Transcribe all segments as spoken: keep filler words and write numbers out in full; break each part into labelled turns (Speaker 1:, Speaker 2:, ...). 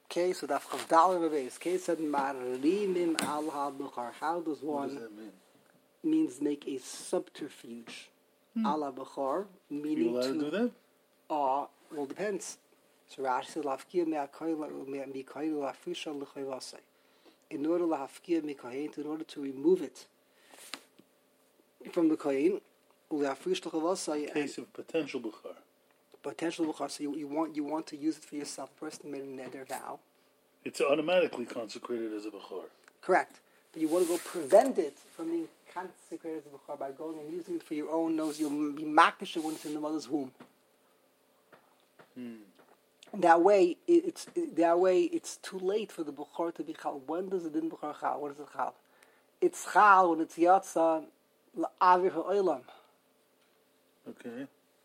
Speaker 1: Okay, so daf chavdal base. Okay, said marimim al ha-bechar. How does one...
Speaker 2: What does that mean?
Speaker 1: Means make a subterfuge.
Speaker 2: Hmm.
Speaker 1: Al ha-bechar, meaning
Speaker 2: You allowed
Speaker 1: to...
Speaker 2: to do that?
Speaker 1: Uh, well, depends. So Rashi says, Lafkia mi'akayla lafisha l'chayvasai. In order lafkia mi'kayin, in order to remove it from the kayin, l'afrish l'chayvasai.
Speaker 2: Case of potential bukhar.
Speaker 1: Potential bukhar. So you, you want you want to use it for yourself. The person made a neder vow.
Speaker 2: It's automatically consecrated as a bukhar.
Speaker 1: Correct. But you want to go prevent it from being consecrated as a bukhar by going and using it for your own nose. You'll be makdish when it's in the mother's womb.
Speaker 2: Hmm.
Speaker 1: That way, it's that way. It's too late for the bukhar to be chal. When does it din bukhar chal? When is it chal? It's chal when it's yatsa la'avir ha'olam.
Speaker 2: Okay.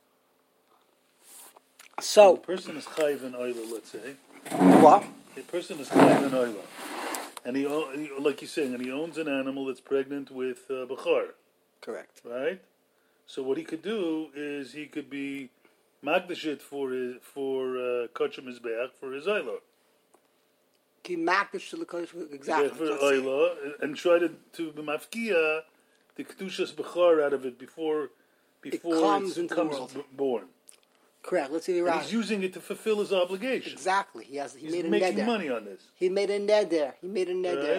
Speaker 1: So
Speaker 2: the person is chayiv in oila, let's say.
Speaker 1: What?
Speaker 2: The person is chayiv in oila, and he, he, like you're saying, and he owns an animal that's pregnant with uh, bukhar.
Speaker 1: Correct.
Speaker 2: Right. So what he could do is he could be magdashit for his for uh, kachim mizbeach for his oila.
Speaker 1: Ki magdash exactly
Speaker 2: for oila and try to to be mafkia the kedushas bukhar out of it before before
Speaker 1: it comes,
Speaker 2: it
Speaker 1: into
Speaker 2: comes
Speaker 1: the world.
Speaker 2: b- born.
Speaker 1: Correct. Let's see.
Speaker 2: And he's using it to fulfill his obligation.
Speaker 1: Exactly. He has. He
Speaker 2: he's
Speaker 1: made a
Speaker 2: making
Speaker 1: neder.
Speaker 2: money on this.
Speaker 1: He made a neder. He made a neder.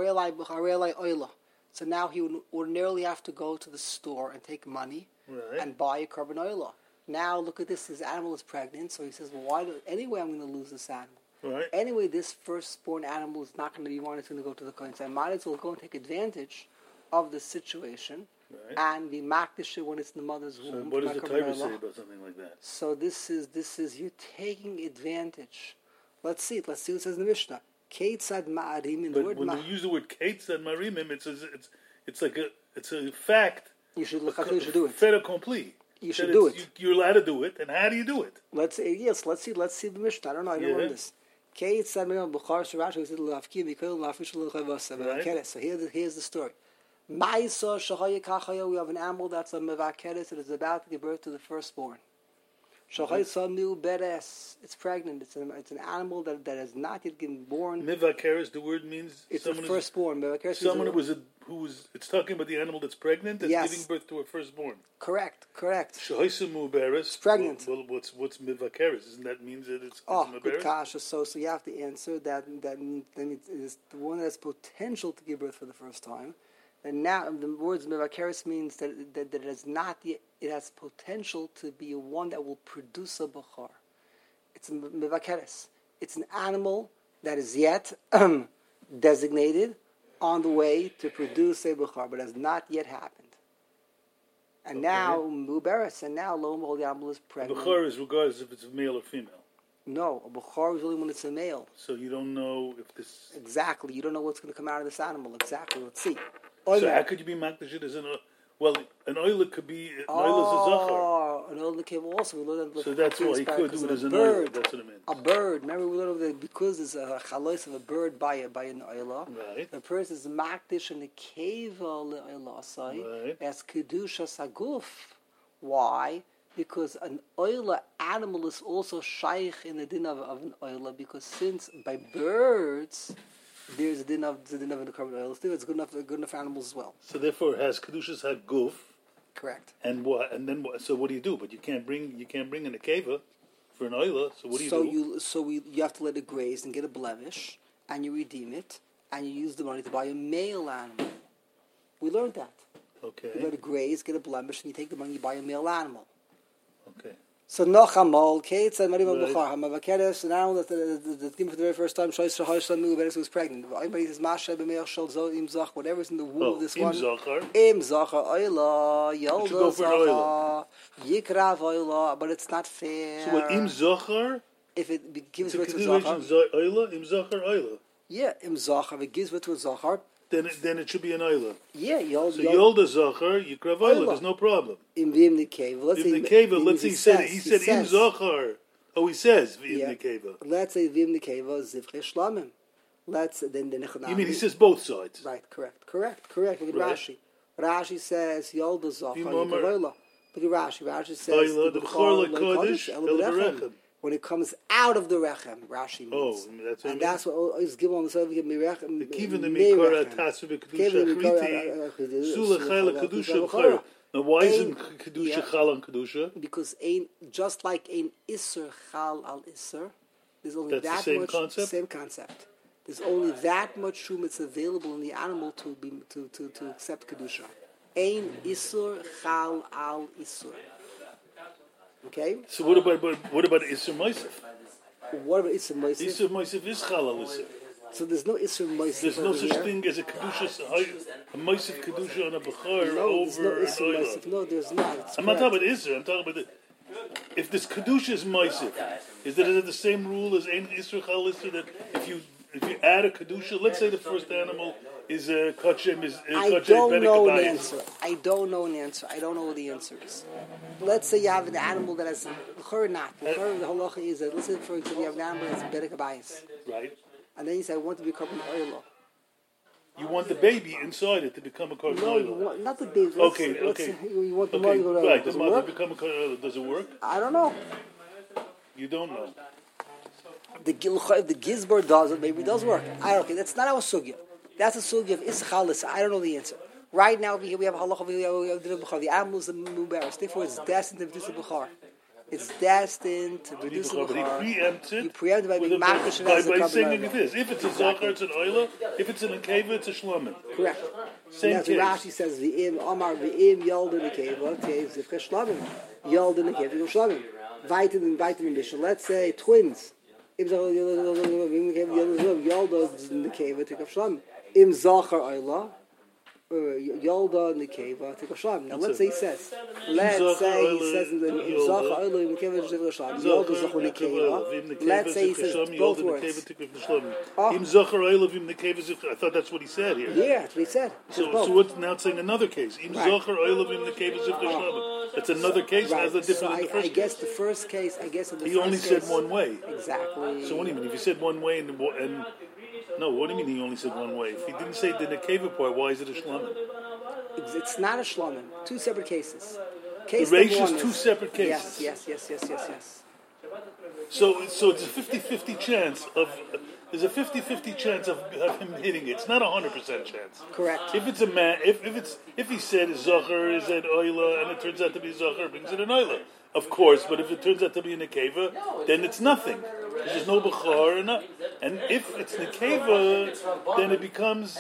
Speaker 2: Right.
Speaker 1: So now he would ordinarily have to go to the store and take money
Speaker 2: right.
Speaker 1: and buy a carbon oila. Now look at this. His animal is pregnant, so he says, "Well, why? Do, anyway, I'm going to lose this animal.
Speaker 2: Right.
Speaker 1: Anyway, this firstborn animal is not going to be one. It's going to go to the kohen. So I might as well go and take advantage of the situation."
Speaker 2: Right.
Speaker 1: And the makdish when it's in the mother's womb.
Speaker 2: So what does the Torah say about something like that?
Speaker 1: So this is this is you taking advantage. Let's see it. Let's see what it says in the Mishnah. Ketzad ma'arim in the
Speaker 2: But
Speaker 1: word
Speaker 2: when
Speaker 1: ma-
Speaker 2: you use the word ketzad marimim, it's a, it's it's like a it's a fact.
Speaker 1: You should look. You should do it.
Speaker 2: Fait accompli.
Speaker 1: You should do it.
Speaker 2: You, you're allowed to do it, and how do you do it?
Speaker 1: Let's see. Yes. Let's see. Let's see the Mishnah. I don't know. I don't
Speaker 2: yeah.
Speaker 1: know this. Ketzad ma'arim b'char shirash said l'afki b'kol l'afish l'chayvasa. So here's the, here's the story. Ma'isa shachaya kachaya. We have an animal that's a mevakeres that is about to give birth to the firstborn. Shachaya samiu beres. It's pregnant. It's an it's an animal that, that has not yet been born.
Speaker 2: Mevakeres. The word means
Speaker 1: it's a firstborn. Mevakeres.
Speaker 2: Someone who was a who was. It's talking about the animal that's pregnant that's
Speaker 1: yes.
Speaker 2: giving birth to a firstborment.
Speaker 1: Correct. Correct.
Speaker 2: Shachaya mu beres.
Speaker 1: It's pregnant.
Speaker 2: Well, what's what's mevakeres? Doesn't that mean that it's?
Speaker 1: Oh,
Speaker 2: it's
Speaker 1: good kasha. So so you have to answer that that that means it's the one that has potential to give birth for the first time. And now the words mevakeres means that, that that it has not yet, it has potential to be one that will produce a bachar. It's a mevakeres. It's an animal that is yet designated on the way to produce a bachar, but has not yet happened. And okay. now muberes, and now lo and behold, the animal is pregnant.
Speaker 2: A bachar is regardless if it's a male or female.
Speaker 1: No, a bachar is only when it's a male.
Speaker 2: So you don't know if this
Speaker 1: exactly. You don't know what's going to come out of this animal. Exactly. Let's see.
Speaker 2: So how could you be makdashit as an well? An oiler could be an
Speaker 1: oh,
Speaker 2: oiler is a zachar.
Speaker 1: An oiler came also. We learned that
Speaker 2: so that's why he could do it as an
Speaker 1: bird.
Speaker 2: oiler. That's what I meant.
Speaker 1: A bird. Remember we learned that because there's a chalois of a bird by a, by an oiler.
Speaker 2: Right.
Speaker 1: The person is makdish and the keva le'oilasai
Speaker 2: right.
Speaker 1: as kedusha saguf. Why? Because an oiler animal is also shaykh in the din of, of an oiler because since by birds. There's a din of the din of the carbon oil. Still, it's good enough. Good enough animals as well.
Speaker 2: So therefore, it has kedushas haguf.
Speaker 1: Correct.
Speaker 2: And what? And then what? So what do you do? But you can't bring you can't bring in a keva for an oila. So what do you
Speaker 1: so
Speaker 2: do?
Speaker 1: So you so we you have to let it graze and get a blemish, and you redeem it, and you use the money to buy a male animal. We learned that.
Speaker 2: Okay.
Speaker 1: You let it graze, get a blemish, and you take the money, you buy a male animal.
Speaker 2: Okay.
Speaker 1: So Nochamol, Kate said, Marim Bukhar, Hamavakeres, an animal that the given for the very first time, Shoyz Shahosh Samu, Beres was pregnant. Everybody says, Masha, Bemeach, Shol, Zo, Im Zach, whatever's in the womb
Speaker 2: oh,
Speaker 1: of this
Speaker 2: im
Speaker 1: one.
Speaker 2: Zachar.
Speaker 1: Im Zachar, Oila, Yolda Zachar, Yikrav Oila, but it's not fair.
Speaker 2: So what, Im Zachar?
Speaker 1: If it gives
Speaker 2: birth
Speaker 1: to a Zachar.
Speaker 2: Oila, Im Zachar, Oila.
Speaker 1: Yeah, Im Zachar, if it gives birth to a Zachar.
Speaker 2: Then it, then it should be an oila.
Speaker 1: Yeah, Yolda.
Speaker 2: So Yolda Zachar, Yikrav Oila, there's no problem.
Speaker 1: Im Vim the cave. Let's
Speaker 2: Vim
Speaker 1: say
Speaker 2: the cave. Let's say he said he said Im Zachar. Oh, he says Vim the cave.
Speaker 1: Let's say Vim the cave Zivche Shlamim. Let's then the Nechanami.
Speaker 2: You mean he says both sides?
Speaker 1: Right. Correct. Correct. Correct. Look at
Speaker 2: right.
Speaker 1: Rashi. Rashi says Yolda Zachar Yikrav Oila. Look at Rashi. Rashi says
Speaker 2: the Bechor LeKodesh El Berechem.
Speaker 1: when it comes out of the rechem, Rashi means.
Speaker 2: Oh, that's what
Speaker 1: and
Speaker 2: it
Speaker 1: that's what is given on the side of Mirechem.
Speaker 2: The kiven the mikora tasu b'kedusha achriti sula chayla kedusha b'chayra. Now, why isn't kedusha
Speaker 1: yeah.
Speaker 2: chal on kedusha?
Speaker 1: Because ein, just like ein iser chal al iser, there's only
Speaker 2: That's
Speaker 1: that
Speaker 2: the same
Speaker 1: much
Speaker 2: concept?
Speaker 1: same concept. There's only that much shum that's available in the animal to be to, to, to accept kedusha. Ein iser chal al iser. Okay.
Speaker 2: So what about what about iser moisef?
Speaker 1: What about iser moisef?
Speaker 2: Iser moisef is chal al iser.
Speaker 1: So there's no iser moisef.
Speaker 2: There's no
Speaker 1: over
Speaker 2: such
Speaker 1: here.
Speaker 2: thing as a kedusha, a moisef kedusha on a bechor
Speaker 1: No, there's no
Speaker 2: over an
Speaker 1: iser
Speaker 2: oila.
Speaker 1: moisef. No, there's not. It's
Speaker 2: I'm not
Speaker 1: correct.
Speaker 2: talking about iser. I'm talking about the, if this kedusha is moisef, is that is it the same rule as ein iser chal iser that if you if you add a kedusha, let's say the first animal is a kachem is a
Speaker 1: I
Speaker 2: kachem
Speaker 1: don't know an
Speaker 2: benekabayis.
Speaker 1: answer. I don't know an answer. I don't know what the answer is. Let's say you have an animal that has l'chor not. L'chor, the halacha is that, let's say for example you have an animal that's benekabayis,
Speaker 2: Right.
Speaker 1: and then you say I want to become an oila.
Speaker 2: You want the baby inside it to become a carbon
Speaker 1: No, you
Speaker 2: oil.
Speaker 1: want not the baby. Let's,
Speaker 2: Okay,
Speaker 1: let's
Speaker 2: okay.
Speaker 1: say you want the
Speaker 2: Okay,
Speaker 1: mother to go to
Speaker 2: right. The
Speaker 1: Does it
Speaker 2: mother
Speaker 1: work?
Speaker 2: become a carbon oil. Does it work?
Speaker 1: I don't know.
Speaker 2: You don't know.
Speaker 1: The gilcha, if the gizbar does it, maybe it does work. I don't. Okay, that's not our sugya. That's a sugya of ischalis. I don't know the answer. Right now, we we have halacha. We have, we have the the animal is the mubaris. Therefore, it's destined to produce a bukhar. It's destined to produce a
Speaker 2: But he
Speaker 1: bukhar.
Speaker 2: preempts it
Speaker 1: You preempt by
Speaker 2: with
Speaker 1: being
Speaker 2: a-
Speaker 1: makish
Speaker 2: by,
Speaker 1: as a
Speaker 2: by
Speaker 1: carbon
Speaker 2: saying
Speaker 1: oil.
Speaker 2: like this. If it's a zachar, it's an oila. If it's an akeva, it's a shlomen.
Speaker 1: Correct.
Speaker 2: Same
Speaker 1: And that's
Speaker 2: case.
Speaker 1: what Rashi says. V'im Amar v'im yalda nekeva. Okay, zivka shlamim. Yalda nekeva v'im shlamim. Vitamin, vitamin mission. Let's say twins. Im zachar yalda nekeva take of shlamim. Im zachar oila. Yalda nekeva take of shlamim. Now let's say he says. Let's say he says in the Im zachar oila im nekeva take of shlamim. Yalda zachar nekeva. Let's say he says both words. Ah.
Speaker 2: Im zachar oila v'im nekeva zivka. I thought that's what he said here.
Speaker 1: Yeah, that's what he said. He says
Speaker 2: So,
Speaker 1: both.
Speaker 2: so what's now saying another case? Im
Speaker 1: Right.
Speaker 2: zachar oila v'im nekeva zivka shlomen. That's another case.
Speaker 1: Right.
Speaker 2: As a
Speaker 1: So
Speaker 2: different
Speaker 1: I,
Speaker 2: than the
Speaker 1: I
Speaker 2: first
Speaker 1: guess
Speaker 2: case.
Speaker 1: the first case, I guess in the
Speaker 2: He
Speaker 1: first
Speaker 2: only
Speaker 1: case,
Speaker 2: said one way.
Speaker 1: Exactly.
Speaker 2: So what do you mean? If he said one way and, and no, what do you mean he only said one way? If he didn't say the nekeva part, why is it a shlomen?
Speaker 1: It's, it's not a shlomen. Two separate cases.
Speaker 2: The
Speaker 1: Case
Speaker 2: reish
Speaker 1: number
Speaker 2: is
Speaker 1: one
Speaker 2: two separate cases.
Speaker 1: Yes, yes, yes, yes, yes, yes,
Speaker 2: So, so it's a fifty-fifty chance of. There's a fifty-fifty chance of, of him hitting it. It's not a hundred percent chance.
Speaker 1: Correct.
Speaker 2: If it's a man, if, if it's if he said zocher is an oila and it turns out to be zocher, brings it an oila, of course. But if it turns out to be a nekeva, then it's nothing. There's no bechor, and, and if it's nekeva, then it becomes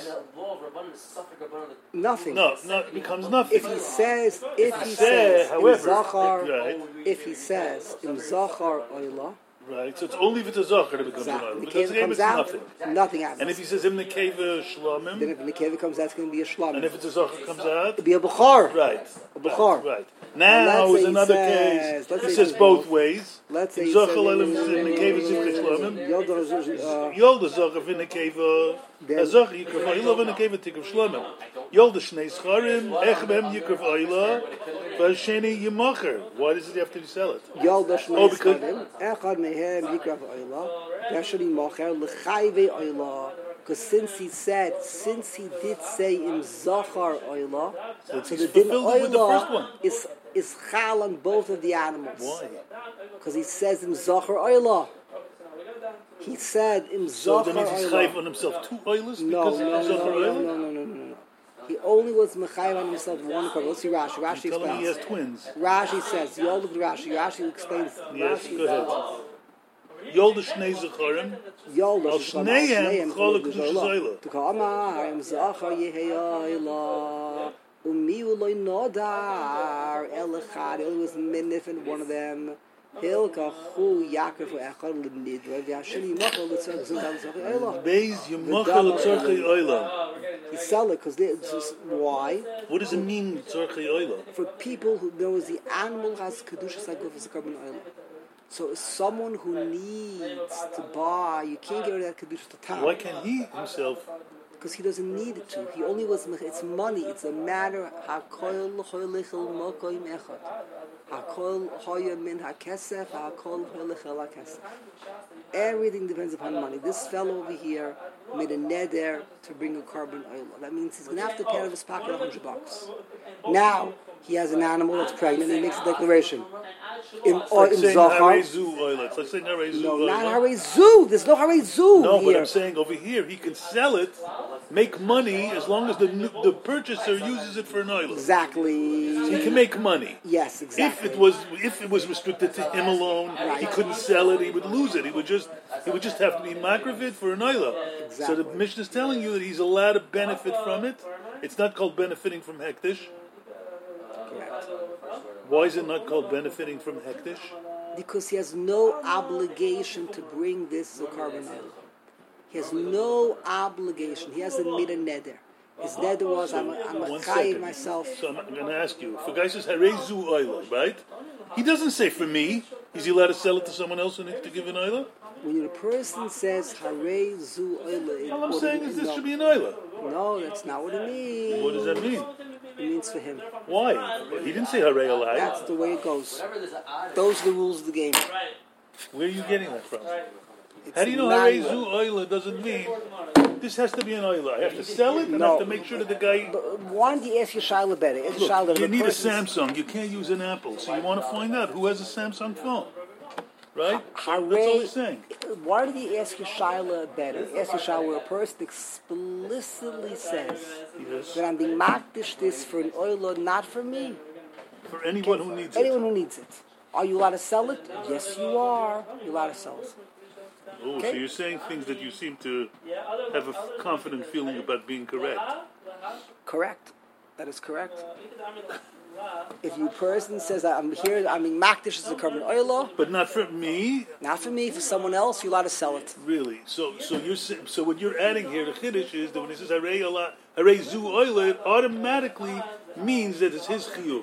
Speaker 1: Nothing.
Speaker 2: no, no, it becomes nothing.
Speaker 1: If he says, if he
Speaker 2: Say,
Speaker 1: says,
Speaker 2: however,
Speaker 1: in Zachar,
Speaker 2: right,
Speaker 1: if he says, in Zachar oila,
Speaker 2: right. So it's only if it's a zocher that it becomes an oila.
Speaker 1: the
Speaker 2: Because
Speaker 1: nekeva comes
Speaker 2: it's
Speaker 1: out,
Speaker 2: nothing.
Speaker 1: nothing happens.
Speaker 2: And if he says im nekeva
Speaker 1: then
Speaker 2: shlomim,
Speaker 1: if the nekeva comes out, it's going to be a shlomen.
Speaker 2: and if it's a zocher comes out,
Speaker 1: It'll be a bechor.
Speaker 2: right,
Speaker 1: A bechor.
Speaker 2: right, right.
Speaker 1: And
Speaker 2: Now
Speaker 1: let's say
Speaker 2: is
Speaker 1: he
Speaker 2: another
Speaker 1: says-
Speaker 2: case.
Speaker 1: let's
Speaker 2: He
Speaker 1: say
Speaker 2: says
Speaker 1: he-
Speaker 2: both ways.
Speaker 1: Let's say
Speaker 2: Im
Speaker 1: he
Speaker 2: zocher
Speaker 1: says,
Speaker 2: leilim in nekeva zivka shlomim.
Speaker 1: Yoda, uh,
Speaker 2: Yolda zocher in nekeva.
Speaker 1: Then-
Speaker 2: A zocher yikraf oila in nekeva tikv shlomim. Yolda shnei scharim echbem yikraf oila. V'asheni yimacher. Why does he have to sell it?
Speaker 1: Yalda
Speaker 2: Oh,
Speaker 1: shnei
Speaker 2: because-
Speaker 1: skadim, echad mehem yikrav oila, v'ashani mocher l'chayve oila. Because since he said, since he did say in Zachar oila,
Speaker 2: So
Speaker 1: so
Speaker 2: he's
Speaker 1: the din
Speaker 2: fulfilled it with the first
Speaker 1: oila
Speaker 2: one.
Speaker 1: is is chal on both of the animals.
Speaker 2: Why?
Speaker 1: Because he says in Zachar oila. He said in
Speaker 2: So
Speaker 1: Zachar
Speaker 2: then he's chayv
Speaker 1: oila.
Speaker 2: on himself two oilers
Speaker 1: No,
Speaker 2: because
Speaker 1: no,
Speaker 2: of
Speaker 1: no,
Speaker 2: zocher
Speaker 1: no,
Speaker 2: oila?
Speaker 1: no, no, no, no, no. He only was mechayiv on himself one korban. Let's see Rashi. Rashi
Speaker 2: You're telling me he has
Speaker 1: explains.
Speaker 2: twins.
Speaker 1: Rashi says, you all look at Rashi. Rashi explains.
Speaker 2: Yes,
Speaker 1: Rashi
Speaker 2: go ahead. Yolda shnei zecharim.
Speaker 1: Yolda
Speaker 2: Al shneim chol kedusha zoila.
Speaker 1: To come I'm Zachar Yehiyoila. Umi uloi nodar el echad. It was minif in one of them. Hilka chu Yaakov echad l'nidra. V'ashini machal l'tzorch zundam zachar oila.
Speaker 2: Beis yimachal tzorchei oila.
Speaker 1: He sell it because why?
Speaker 2: What does it mean tzorchei oila?
Speaker 1: For people who knows the animal has kedusha saguf as a carbon oil. So someone who needs to buy, you can't get rid of that kedusha to town.
Speaker 2: Why can't he himself?
Speaker 1: Because he doesn't need it to. He only was. It's money. It's a matter. Hakol choylichel mokoim echad. Hakol hoya min hakesef. Hakol choylichel hakesef. Everything depends upon money. This fellow over here made a neder to bring a carbon oil. That means he's going to have to pay out of his pocket a hundred bucks. Now he has an animal that's pregnant, and he makes a declaration. In,
Speaker 2: It's
Speaker 1: or
Speaker 2: like
Speaker 1: in
Speaker 2: saying
Speaker 1: Zohar.
Speaker 2: Harezu oila. It's like saying Harezu
Speaker 1: No,
Speaker 2: oila.
Speaker 1: not Harezu. There's no Harezu
Speaker 2: No,
Speaker 1: here.
Speaker 2: but I'm saying over here, he can sell it, make money, as long as the the purchaser uses it for an oila.
Speaker 1: Exactly.
Speaker 2: So he can make money.
Speaker 1: Yes, exactly.
Speaker 2: If it was if it was restricted to him alone,
Speaker 1: Right.
Speaker 2: he couldn't sell it. He would lose it. He would just he would just have to be makravit for an oila.
Speaker 1: Exactly.
Speaker 2: So the Mishnah is telling you that he's allowed to benefit from it. It's not called benefiting from hektish.
Speaker 1: Correct.
Speaker 2: Why is it not called benefiting from hektish?
Speaker 1: Because he has no obligation to bring this Zukarban oil. He has no obligation. He hasn't made a neder. His neder was, I'm a, I'm a
Speaker 2: One
Speaker 1: chayiv
Speaker 2: second.
Speaker 1: myself.
Speaker 2: So I'm going to ask you. If a guy says Harezu oila, right? He doesn't say for me. Is he allowed to sell it to someone else and to give an oila?
Speaker 1: When a person says Hare Zu Oila,
Speaker 2: All I'm saying is this
Speaker 1: no,
Speaker 2: should be an oila.
Speaker 1: no, that's not what it means.
Speaker 2: What does that mean?
Speaker 1: It means for him.
Speaker 2: Why? He didn't say Hare alai.
Speaker 1: That's the way it goes. Those are the rules of the game.
Speaker 2: Where are you getting that from?
Speaker 1: It's
Speaker 2: How do you know
Speaker 1: not-
Speaker 2: Harezu oila doesn't mean this has to be an oila? I have to sell it and I
Speaker 1: No.
Speaker 2: have to make sure that the guy.
Speaker 1: But why don't you ask your Shaila better? Ask your Shaila
Speaker 2: Look,
Speaker 1: if
Speaker 2: you
Speaker 1: the
Speaker 2: need a
Speaker 1: person's-
Speaker 2: Samsung. You can't use an Apple, so you want to find out who has a Samsung phone, right?
Speaker 1: Hare,
Speaker 2: That's all he's saying.
Speaker 1: why did he ask your Shaila better? Ask your Shaila where a person explicitly says
Speaker 2: Yes.
Speaker 1: that I'm being makdish this for an oil, not for me.
Speaker 2: For anyone who needs
Speaker 1: Anyone
Speaker 2: it.
Speaker 1: who needs it. Are you allowed to sell it? Yes, you are. You're allowed to sell it.
Speaker 2: Oh, so you're saying things that you seem to have a confident feeling about being correct.
Speaker 1: Correct. That is correct. If you person says I'm here, I'm in makdish as a carbon oil,
Speaker 2: But not for me,
Speaker 1: not for me, for someone else, you're allowed to sell it.
Speaker 2: really. So, so you're sa- so what you're adding here, the chiddush is that when it says Harei ala- Harei zu oila, it automatically means that it's his chiyuv.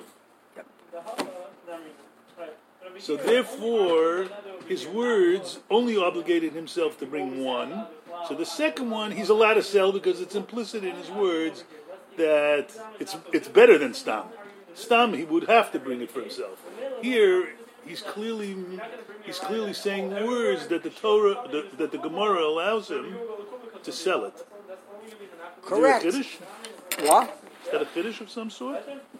Speaker 2: So therefore, his words only obligated himself to bring one. So the second one, he's allowed to sell because it's implicit in his words that it's it's better than stam. Stam, he would have to bring it for himself. Here, he's clearly he's clearly saying words that the Torah, that, that the Gemara allows him to sell it.
Speaker 1: Correct.
Speaker 2: Is there a chiddush?
Speaker 1: What?
Speaker 2: Is that a chiddush of some sort?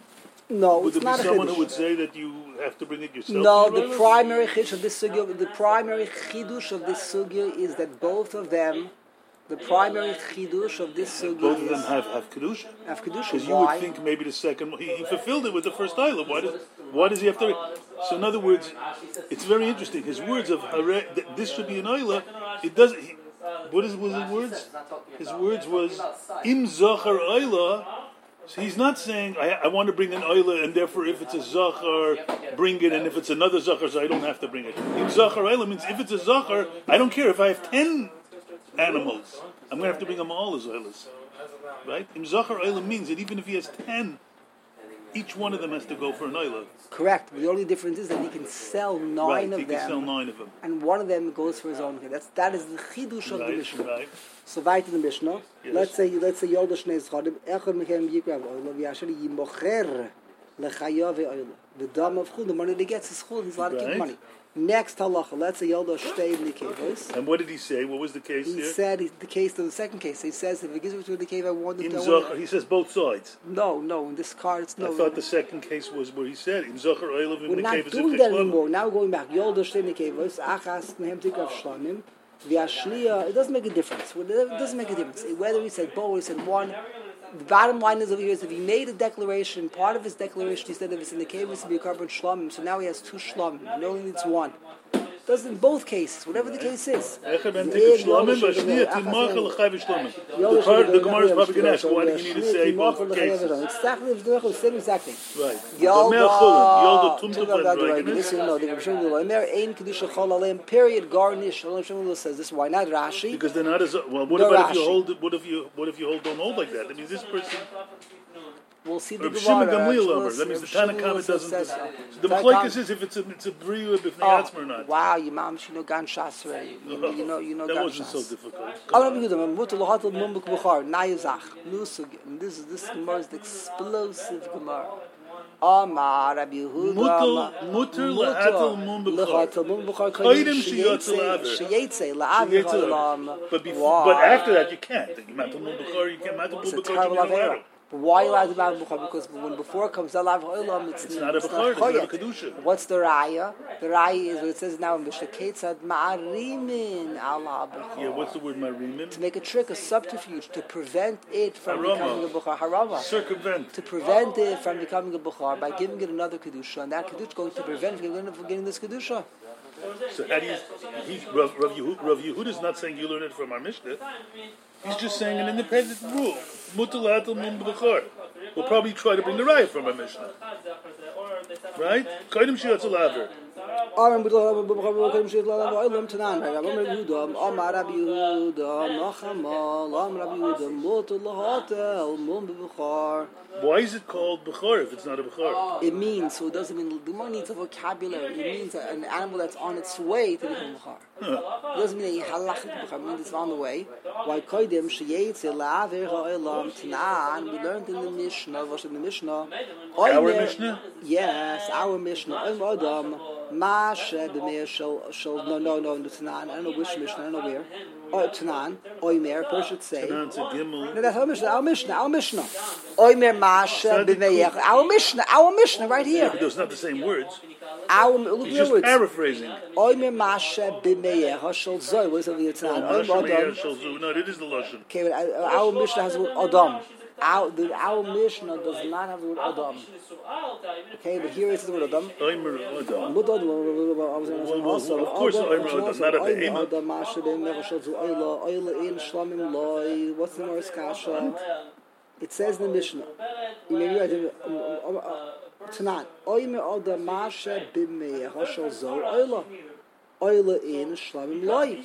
Speaker 1: No,
Speaker 2: Would
Speaker 1: it's
Speaker 2: there
Speaker 1: not
Speaker 2: be
Speaker 1: a
Speaker 2: someone who
Speaker 1: chiddush.
Speaker 2: would say that you have to bring it yourself?
Speaker 1: No,
Speaker 2: to your
Speaker 1: the
Speaker 2: oil?
Speaker 1: primary chiddush of this sugya, the primary chidush of this sugya is that both of them, the primary chidush of this sugya
Speaker 2: Both of them
Speaker 1: is
Speaker 2: have, have kedusha.
Speaker 1: have kedusha.
Speaker 2: Because you
Speaker 1: Why?
Speaker 2: would think maybe the second one, he, he fulfilled it with the first island. Why does why does he have to? So in other words, it's very interesting. His words of hare, that this should be an isla. It doesn't. He, what is was his words? His words was im zachar isla. So he's not saying I, I want to bring an isla, and therefore if it's a zachar, bring it, and if it's another zachar, so I don't have to bring it. Im zachar isla means if it's a zachar, I don't care if I have ten animals. I'm going to have to bring them all as islas. Right? Im zachar isla means that even if he has ten, each one of them has to go for an isla.
Speaker 1: Correct. The only difference is that he can sell nine
Speaker 2: Right,
Speaker 1: of
Speaker 2: he can
Speaker 1: them,
Speaker 2: sell nine of them.
Speaker 1: and one of them goes for his own. That's that is the chidush of the
Speaker 2: Right,
Speaker 1: Mishnah.
Speaker 2: right.
Speaker 1: So weiter in the Mishnah.
Speaker 2: Yes.
Speaker 1: Let's say let's say Yoda Shnei Zchadim Echad Mechem Yikrav Oila V'Yashar Yimocher Lechayav Oila. The dam of chul, the money that he gets is chul. He's allowed to keep the
Speaker 2: Right.
Speaker 1: money. Next halacha. Let's say Yoda Shtei Nikevos.
Speaker 2: And what did he say? What was the case
Speaker 1: He
Speaker 2: here?
Speaker 1: said he, the case of the second case. He says if he gives it to the cave, I want
Speaker 2: Im
Speaker 1: to.
Speaker 2: zachar, he says both sides.
Speaker 1: No, no. In this card, it's no.
Speaker 2: I thought the second case was where he said Im zachar oila
Speaker 1: We're not
Speaker 2: v'mekevus
Speaker 1: doing
Speaker 2: if
Speaker 1: that
Speaker 2: they
Speaker 1: anymore. Now we're going back. Yolda Shtei Nikevos. Achas Nehem Tikav Shlamim. V'Yashliya. It doesn't make a difference. It doesn't make a difference whether he said both or he said one. The bottom line is over here is if he made a declaration, part of his declaration he said if it's in the cave, it's to be a carbon shlamim. So now he has two shlamim. He only needs one. Does in both cases, whatever the case is.
Speaker 2: Echad ben tikv shlamim, v'ashniya tilmach l'chayv shlamim. The part- the Gemara is probably going to ask, why do you need to say both cases?
Speaker 1: Exactly, the same exact thing.
Speaker 2: Right.
Speaker 1: Yolda,
Speaker 2: Yolda tumtum ben
Speaker 1: Yolda,
Speaker 2: reigenis.
Speaker 1: no, the Gemara will in there. Ein kedusha chol aleim. Period. Garnish. Shalom says this. Why not Rashi?
Speaker 2: Because they're not as well. What
Speaker 1: No
Speaker 2: about if you
Speaker 1: Rashi.
Speaker 2: hold? What if you? What if you hold? Don't hold like that. That means this person.
Speaker 1: We'll see the
Speaker 2: Rav Shimon
Speaker 1: Gemara.
Speaker 2: Gamliel
Speaker 1: actually,
Speaker 2: Omer. That means the
Speaker 1: Rav
Speaker 2: Tanna
Speaker 1: Shimon
Speaker 2: Kama doesn't.
Speaker 1: says-
Speaker 2: So the
Speaker 1: Tanna
Speaker 2: machlokes
Speaker 1: Kama-
Speaker 2: is if it's a it's a brio b'fnei
Speaker 1: Oh,
Speaker 2: atzma or not.
Speaker 1: wow, your mom, she know Gan Shas already. You know, you know, you know
Speaker 2: That
Speaker 1: Gan
Speaker 2: wasn't so
Speaker 1: Shas.
Speaker 2: difficult.
Speaker 1: Allah be good. Man, mutter lohatel mumbuk bukhar. Nayuzach. Nusug. And this is this Gemara is the explosive Gemara. Amar Rabbi Yehuda.
Speaker 2: Mutter- mutter lahatel mum b'char.
Speaker 1: Lahatel mum b'char.
Speaker 2: Kodim sheyotze la'aver.
Speaker 1: Sheyetze la'aver.
Speaker 2: Sheyetze
Speaker 1: ha'olam.
Speaker 2: But before,
Speaker 1: Why?
Speaker 2: but after that you can't. You matul mum b'char, you can't matul
Speaker 1: It's a
Speaker 2: mum b'char.
Speaker 1: terrible
Speaker 2: you can
Speaker 1: avera. Why you allowed to buy Bukhar? Because when before comes Allah Olam, it's,
Speaker 2: It's not a
Speaker 1: it's
Speaker 2: Bukhar, it's not a
Speaker 1: Choyet.
Speaker 2: Kedusha.
Speaker 1: What's the Raya? The Raya is what it says now in Mishnah Ketzad Ma'arimin Allah Bukhar.
Speaker 2: Yeah, what's the word marimin?
Speaker 1: To make a trick, a subterfuge, to prevent it from
Speaker 2: Harama.
Speaker 1: becoming a Bukhar. Harama.
Speaker 2: Circumvent.
Speaker 1: To prevent it from becoming a Bukhar by giving it another Kedusha. And that Kedusha is going to prevent it from getting this Kedusha.
Speaker 2: So how do you? He, Rav, Rav, Yehuda, Rav Yehuda is not saying you learn it from our Mishnah. He's just saying an independent rule. Mutalatul min b'char. We'll probably try to bring the raya from our Mishnah, right? Kaidim shiatz alaver.
Speaker 1: Aram b'dol b'char b'char b'shit la'alav oilam tanan. Rabbi Yehuda, Amar Rabbi Yehuda, Nachamal, Amar Rabbi Yehuda, Mutal lahatel mun b'char.
Speaker 2: Why is it called b'char if it's not a b'char?
Speaker 1: It means, so it doesn't mean, the more needs a vocabulary. It means an animal that's on its way to become b'char.
Speaker 2: Huh.
Speaker 1: It doesn't mean a halachic b'char, it means it's on the way. Why koidim sheyetze la'aver ha'olam tanan. We learned in the Mishnah, what's in the Mishnah?
Speaker 2: Our
Speaker 1: Oimer-
Speaker 2: Mishnah?
Speaker 1: Yes, our Mishnah. Oim Adam, Masha b'meir shel, shel, no, no, no, no, Tanan. I don't know which Mishnah, I don't know where. Oh, Tanan, Oimer, person should say.
Speaker 2: Tanan's a gimel.
Speaker 1: No, that's our Mishnah, our Mishnah, our Mishnah. Oimer Masha b'meir. Our Mishnah, our Mishnah, right
Speaker 2: Yeah,
Speaker 1: here.
Speaker 2: but those not the same words.
Speaker 1: Our, look
Speaker 2: He's
Speaker 1: at the
Speaker 2: just
Speaker 1: words.
Speaker 2: paraphrasing.
Speaker 1: Oimer Masha b'meir shel zoy. What is over here,
Speaker 2: Oh,
Speaker 1: Tanan?
Speaker 2: Masha
Speaker 1: Oim
Speaker 2: Meir
Speaker 1: Adam.
Speaker 2: Shel Zu. No, it is the lashon.
Speaker 1: Okay, but uh, our Mishnah has the word Adam. Our, the, our Mishnah does not have the word Adam. Okay, but here is the word Adam.
Speaker 2: Oimer Adam.
Speaker 1: Of
Speaker 2: course, Oimer Adam, not a behemoth.
Speaker 1: What's the Morris Kasha? It says in the Mishnah. You may read it. Tanan. Oimer Adam Masha Bimei Hashal Zo Oila. Oila in Shlamim Loi.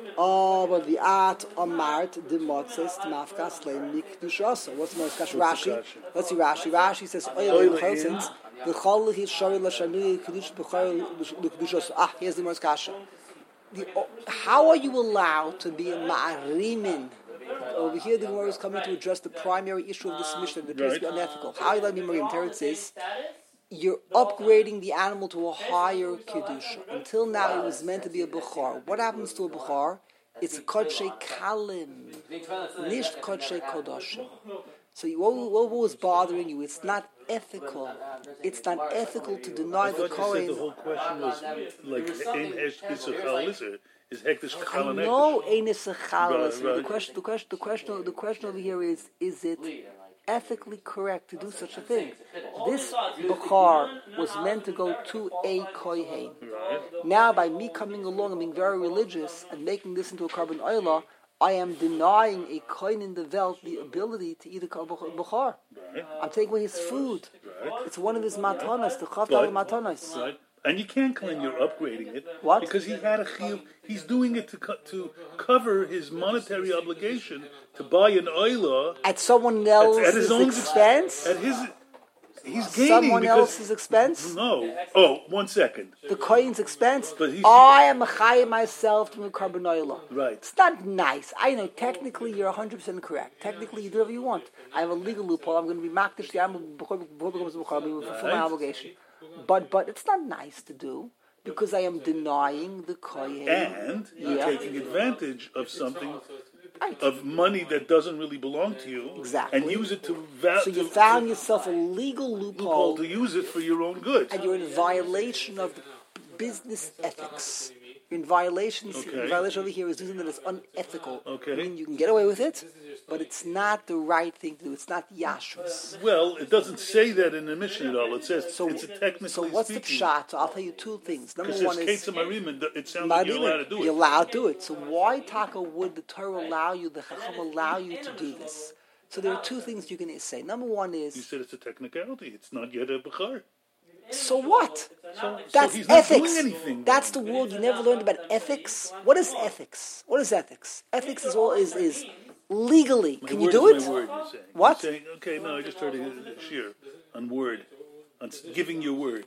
Speaker 1: Oh, but the art Amart the Motzes Mafkas Leim Mikdushasa. What's the Morris Kasha? Rashi. Let's see Rashi. Rashi says Oila in Chalsins. The Chol is Shari Lashanu Kedush B'Chayil L'Kedushos. Ah, here's the Morris Kasha. The, how are you allowed to be a ma'arimin? Over here, the Gemara is coming to address the primary issue of this mission, the appears to be unethical. How are you allowed to be ma'arim? Teretz says, you're upgrading the animal to a higher kedusha. Until now, it was meant to be a bukhar. What happens to a bukhar? It's a kodshe kalim, nicht kodshe kodashim. So you, what, what was bothering you? It's not ethical. It's not ethical to deny
Speaker 2: I
Speaker 1: the
Speaker 2: thought you said
Speaker 1: Kohen.
Speaker 2: the whole question was like ein hesh isachal liser is hektish
Speaker 1: I
Speaker 2: chal
Speaker 1: know Enes Echal.
Speaker 2: Right,
Speaker 1: The
Speaker 2: right.
Speaker 1: question, the question, the question, the question over here is: is it ethically correct to do such a thing? This bukhar was meant to go to a kohen.
Speaker 2: Right.
Speaker 1: Now, by me coming along and being very religious and making this into a carbon oila, I am denying a kohen in the Welt the ability to eat a bukhar.
Speaker 2: Right.
Speaker 1: I'm taking away his food.
Speaker 2: Right.
Speaker 1: It's one of his matanas, the chavdal
Speaker 2: But-
Speaker 1: matanas.
Speaker 2: Right. And you can't claim you're upgrading it.
Speaker 1: What?
Speaker 2: Because he had a chiyuv. He's doing it to co- to cover his monetary obligation to buy an oila
Speaker 1: At someone
Speaker 2: at,
Speaker 1: else's
Speaker 2: at his own
Speaker 1: expense?
Speaker 2: At his, he's gaining
Speaker 1: Someone
Speaker 2: because,
Speaker 1: else's expense?
Speaker 2: No. Oh, one second.
Speaker 1: The coin's expense?
Speaker 2: But he's-
Speaker 1: I am chayim myself to a carbon oil.
Speaker 2: Right.
Speaker 1: It's not nice. I know, technically you're one hundred percent correct. Technically you do whatever you want. I have a legal loophole. I'm going to be makdish the animal before before it becomes a bukhar. I'm going to fulfill my
Speaker 2: Right.
Speaker 1: obligation. But but it's not nice to do because I am denying the kohen.
Speaker 2: And you're
Speaker 1: Yeah.
Speaker 2: taking advantage of something,
Speaker 1: Right.
Speaker 2: of money that doesn't really belong to you.
Speaker 1: Exactly.
Speaker 2: And use it to val-
Speaker 1: So you
Speaker 2: to-
Speaker 1: found
Speaker 2: to-
Speaker 1: yourself a legal
Speaker 2: loophole
Speaker 1: loophole,
Speaker 2: to use it for your own good.
Speaker 1: and you're in violation of the business ethics. You're in violation.
Speaker 2: Okay.
Speaker 1: The violation over here is something that is unethical.
Speaker 2: Okay.
Speaker 1: I mean, you can get away with it, but it's not the right thing to do. It's not yashrus.
Speaker 2: Well, it doesn't say that in the Mishnah at all. It says
Speaker 1: So,
Speaker 2: it's a technically
Speaker 1: so what's the
Speaker 2: speaking.
Speaker 1: pshat? So I'll tell you two things. Number
Speaker 2: Because
Speaker 1: one
Speaker 2: it
Speaker 1: is
Speaker 2: says Marim, it sounds like you're allowed to do it.
Speaker 1: you're allowed to do it. So why, Taka, would the Torah allow you, the Chacham allow you to do this? So there are two things you can say. Number one
Speaker 2: You
Speaker 1: is,
Speaker 2: said it's a technicality. It's not yet a Bechar.
Speaker 1: so what?
Speaker 2: So,
Speaker 1: That's
Speaker 2: so he's not
Speaker 1: ethics.
Speaker 2: doing anything.
Speaker 1: That's the world you never learned about ethics. What is ethics? What is ethics? Ethics is all is is legally.
Speaker 2: My
Speaker 1: Can you
Speaker 2: word
Speaker 1: do
Speaker 2: is
Speaker 1: it?
Speaker 2: my word, you're saying.
Speaker 1: What?
Speaker 2: You're saying, okay, no, I just heard a shir on word, on s- giving your word.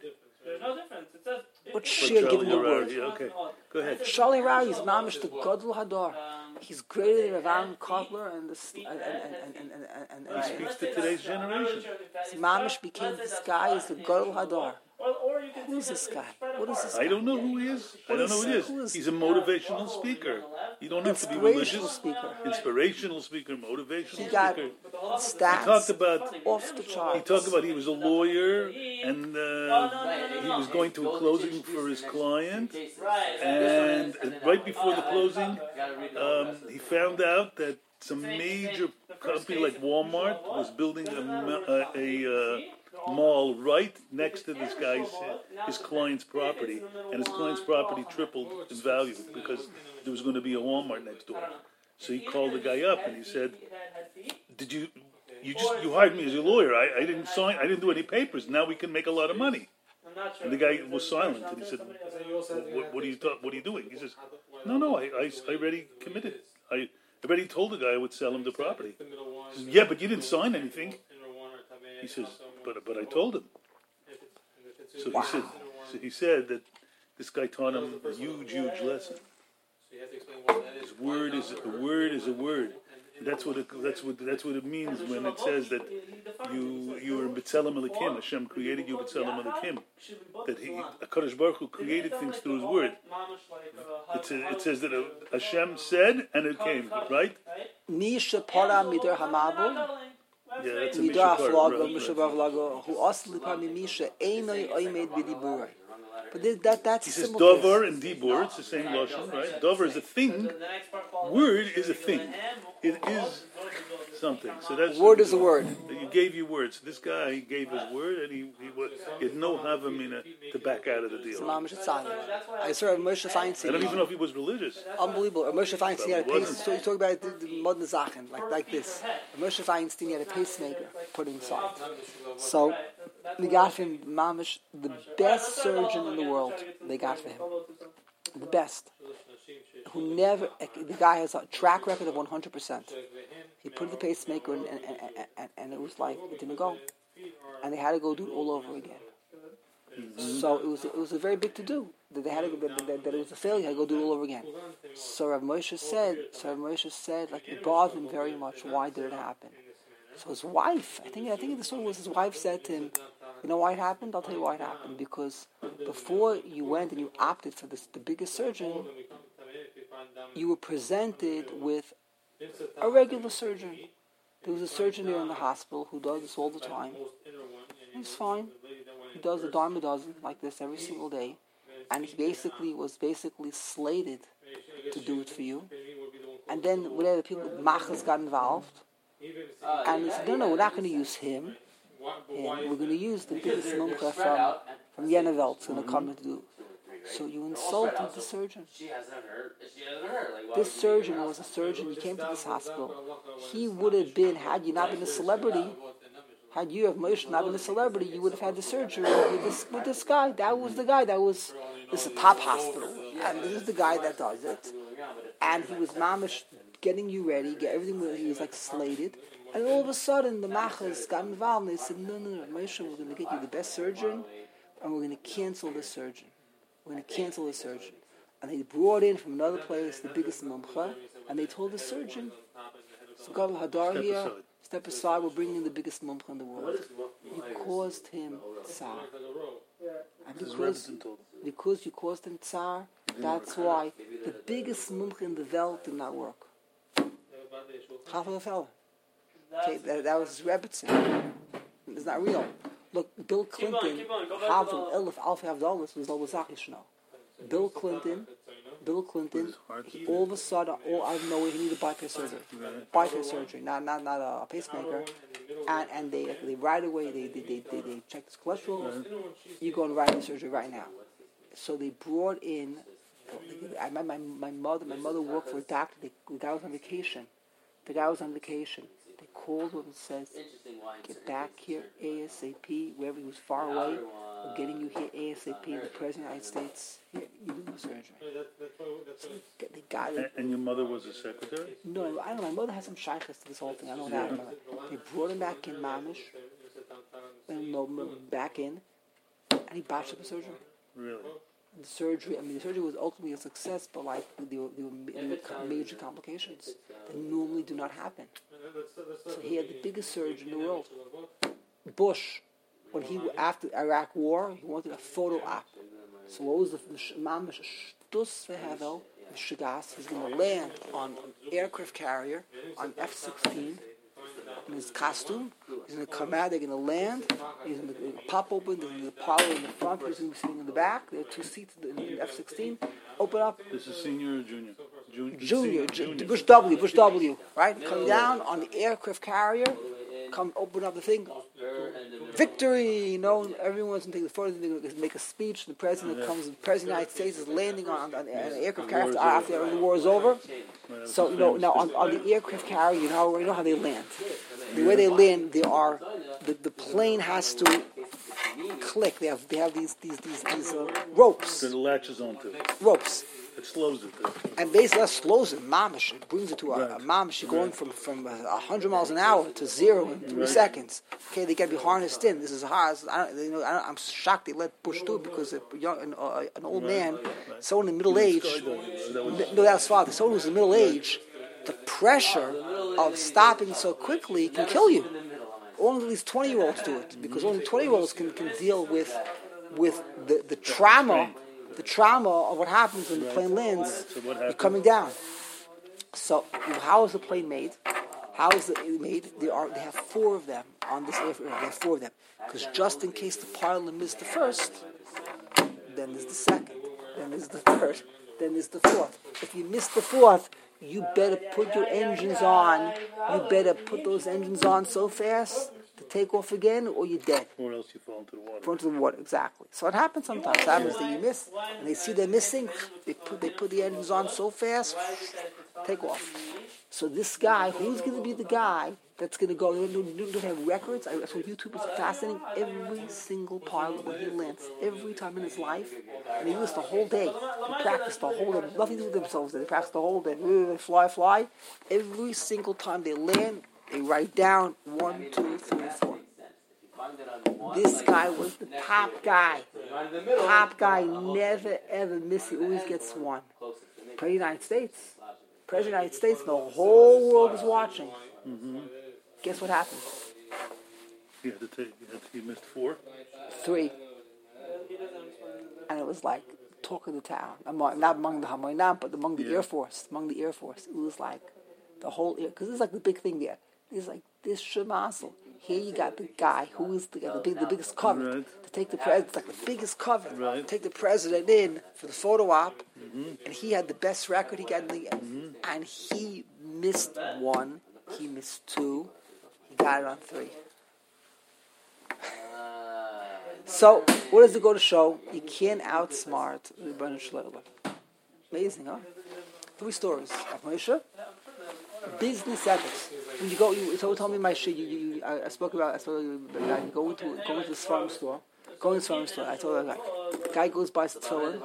Speaker 1: What
Speaker 2: Or
Speaker 1: sheer
Speaker 2: Charlie
Speaker 1: giving a
Speaker 2: Rari,
Speaker 1: word?
Speaker 2: yeah, okay, go ahead.
Speaker 1: Charlie Rari is mamish the Gadol Hadar. He's greater than Rav Kotler and the and and and and and, and, and,
Speaker 2: Speaks to today's generation.
Speaker 1: and Mamish became this guy is the Gadol Hadar. Who's this guy? What is this
Speaker 2: I
Speaker 1: guy?
Speaker 2: don't know who he is. I
Speaker 1: What
Speaker 2: don't know
Speaker 1: is-
Speaker 2: who he is.
Speaker 1: who is-
Speaker 2: He's a motivational speaker. You don't have to be
Speaker 1: Inspirational
Speaker 2: religious.
Speaker 1: speaker.
Speaker 2: Inspirational speaker, motivational
Speaker 1: He got
Speaker 2: speaker.
Speaker 1: stats
Speaker 2: He talked about
Speaker 1: off the
Speaker 2: he
Speaker 1: charts.
Speaker 2: talked about he was a lawyer and uh, he was going to a closing for his client, and right before the closing, um, he found out that some major company like Walmart was building a, ma- a, a uh, mall right next to this guy's his client's property, and his client's property tripled in value because there was going to be a Walmart next door. So he called the guy up and he said, "Did you you just you hired me as a lawyer? I, I didn't sign. I didn't do any papers. Now we can make a lot of money." And the guy was silent and he said, "What, what are you ta- What are you doing?" He says, "No, no, I, I, I already committed. I already told the guy I would sell him the property." He says, "Yeah, but you didn't sign anything." He says, "But but I told him." So he said, so he said that this guy taught him a huge, huge lesson. His word is a word is a word. That's what it, that's what that's what it means when it says that you you are B'Tselem Elokim. Hashem created you B'Tselem Elokim. That he, Hakadosh Baruch Hu created things through His word. It says, it says that Hashem said and it came, right?
Speaker 1: Misha para midor hamabul.
Speaker 2: Yeah, that's a
Speaker 1: Midor
Speaker 2: Mishnah part,
Speaker 1: aflago,
Speaker 2: right,
Speaker 1: Misha
Speaker 2: right.
Speaker 1: bavlago. Who asli pa mi Misha einoi oimed b'diburei. But this, that that's
Speaker 2: He says
Speaker 1: simultaneous.
Speaker 2: Dover and Dibur, it's the same lashon, right? Dover is a thing. Word is a thing. It is something. So that's
Speaker 1: Word is a word.
Speaker 2: You gave your word. So this guy gave his word, and he he, was, he had no havamina to back out of the deal.
Speaker 1: Mamish Tzaddik. I saw Rav Moshe
Speaker 2: I don't
Speaker 1: Feinstein.
Speaker 2: even know if he was religious.
Speaker 1: Unbelievable. Rav Moshe Feinstein had a
Speaker 2: Probably
Speaker 1: pace.
Speaker 2: wasn't.
Speaker 1: So you talk about the, the modern Zachen, like like this. Rav Moshe Feinstein had a pacemaker put inside. So they got for him Mamish, the best surgeon in the world. They got for him the best. Who never, the guy has a track record of one hundred percent. He put the pacemaker in, and, and, and, and it was like, it didn't go. And they had to go do it all over again. Mm-hmm. So it was it was a very big to do. That they had to, that, that, that it was a failure, they had to go do it all over again. So Rav Moshe said, so Rav Moshe said, like, it bothered him very much. Why did it happen? So his wife, I think I think the story was his wife said to him, "You know why it happened? I'll tell you why it happened. Because before you went and you opted for this, the biggest surgeon, you were presented with a regular surgeon. There was a surgeon there in the hospital who does this all the time. He's fine. He does a dime a dozen like this every single day, and he basically was basically slated to do it for you. And then whatever people, Machas got involved, and he said, no, no, we're not going to use him. And we're going to use the biggest mumcha from from Yenevelt. It's going to come and do." So you insulted the surgeon. This surgeon was a surgeon. He came to this hospital. He would have been, had you not been a celebrity, had you have Moshe not been a celebrity, you would have had the surgery with this, with this guy. That was the guy. That was this is a top hospital, and this is the guy that does it. And he was mamish getting you ready, get everything. He was like slated. And all of a sudden, the machas got involved, and they said, "No, no, no, Moshe, we're going to get you the best surgeon, and we're going to cancel the surgeon. We're going to cancel the surgeon." And they brought in from another place the biggest mumcha, and they told the surgeon, "So Gadol Hadar here, step aside. We're bringing in the biggest mumcha in the world. You caused him tsar, and because because you caused him tsar, that's why the biggest mumcha in the world did not work. Half of a fella." Okay, that, that was Rebbitzin. It's not real. Look, Bill Clinton, Havel, Elif, Alf Havdalis was Lobo Zakishno. Bill Clinton, Bill Clinton, he, all of a sudden, all out of nowhere, he needed bypass surgery. Bypass surgery, not not not a pacemaker. And and they they right away they they they, they, they checked his cholesterol. You go and right surgery right now. So they brought in. I my my my mother my mother worked for a doctor. They, the guy was on vacation. The guy was on vacation. They called him and says, "Get back here ASAP." Wherever he was far away, we're getting you here ASAP. The President of the United States, here, you do the surgery. So they got it.
Speaker 2: And your mother was a secretary?
Speaker 1: No, I don't know. My mother has some shaykhs to this whole thing. I know that. They brought him back in, mamish, and no, back in, and he botched up the surgery.
Speaker 2: Really?
Speaker 1: The surgery, I mean, the surgery was ultimately a success, but like there were, there were major complications that normally do not happen. So he had the biggest surgeon in the world. Bush, when he after the Iraq War, he wanted a photo op. So what was the mamish shtus vehevel shagas? He's going to land on an aircraft carrier on F sixteen in his costume. He's going to come out. They're going to land. He's going to pop open the, the parlor in the front. He's going to be sitting in the back. There are two seats in the F sixteen. Open up.
Speaker 2: This is senior or junior? Junior.
Speaker 1: Junior.
Speaker 2: junior.
Speaker 1: Bush W. Bush W. Right. Come down on the aircraft carrier. Come open up the thing. Victory! You know, everyone's going to take the photo. They're going to make a speech. The president yeah. comes. The president of the United States is landing on, on, on an aircraft carrier after, after the war is over. So you know now on, on the aircraft carrier, you know you know how they land. The way they land, they are the, the plane has to click. They have they have these these these, these uh, ropes.
Speaker 2: That it latches onto.
Speaker 1: Ropes.
Speaker 2: It slows it. Though.
Speaker 1: And basically that slows it. Mamish. It brings it to a,
Speaker 2: right.
Speaker 1: a mamish. You're going right. from from a hundred miles an hour to zero in three right. seconds. Okay, they got to be harnessed in. This is hard. I don't, you know, I don't, I'm shocked they let Bush do it because a young, an, uh, an old right. man, right. someone in middle age. That was, no, that was father. Someone who's in middle age. The pressure of stopping so quickly can kill you. Only these twenty-year-olds do it because only twenty-year-olds can, can deal with with the, the trauma, the trauma of what happens when the plane lands. You're coming down. So, how is the plane made? How is it made? They are. They have four of them on this aircraft. They have four of them because just in case the pilot missed the first, then there's the second, then there's the third, then there's the fourth. If you miss the fourth, you better put your engines on. You better put those engines on so fast to take off again, or you're dead.
Speaker 2: Or else you fall into the water.
Speaker 1: Fall into the water, exactly. So it happens sometimes. It happens that you miss, and they see they're missing. They put they put the engines on so fast, take off. So this guy, who's going to be the guy that's going to go? You don't have records. I saw YouTube is fascinating. Every single pilot when he lands, every time in his life, and he lives the whole day. They practice the whole day. Nothing to do with themselves. They practice the whole day. They fly, fly. Every single time they land, they write down one, two, three, four. This guy was the top guy. Top guy, never ever miss. He always gets one. President of the United States. President of the United States, the whole world is watching.
Speaker 2: Mm-hmm.
Speaker 1: Guess what happened?
Speaker 2: He had to take. He, had to, he missed four.
Speaker 1: Three. And it was like talk of the town. Among, not among the Hamoinam, but among the yeah. Air Force. Among the Air Force, it was like the whole air. Because it's like the big thing there. It's like this Shemasel. Here you got the guy who is the, the, big, the biggest cover
Speaker 2: right.
Speaker 1: to take the president. It's like the biggest cover
Speaker 2: right.
Speaker 1: to take the president in for the photo op,
Speaker 2: mm-hmm.
Speaker 1: and he had the best record. He got in the
Speaker 2: mm-hmm.
Speaker 1: and he missed one. He missed two. He got it on three. So what does it go to show? You can't outsmart the Rebbeinu Shlomo. Amazing, huh? Three stories. Moshe. Business ethics. When you go, you someone told me my shit. You, you, I, I spoke about. I spoke about you go into go into the farm store. Go into the farm store. I told the guy. Guy goes by tefillin.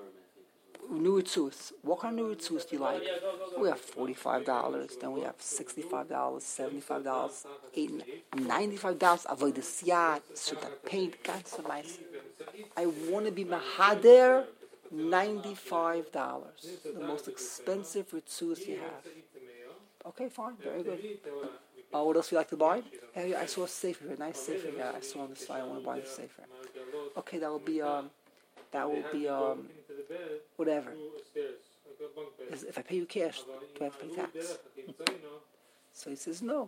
Speaker 1: New Ritzus. What kind of new Ritzus do you like? We have forty-five dollars. Then we have sixty-five dollars, seventy-five dollars, ninety-five dollars. Avoid the siyat, the paint, ganz nice. I want to be mahader. Ninety-five dollars. The most expensive Ritzus you have. Okay, fine, very good. Uh, what else do you like to buy? Hey, I saw a safer, a nice safer. Yeah, I saw on the side. I want to buy the safer. Okay, that will be um, that will be um, whatever. Is, if I pay you cash, do I have to pay tax? So he says no.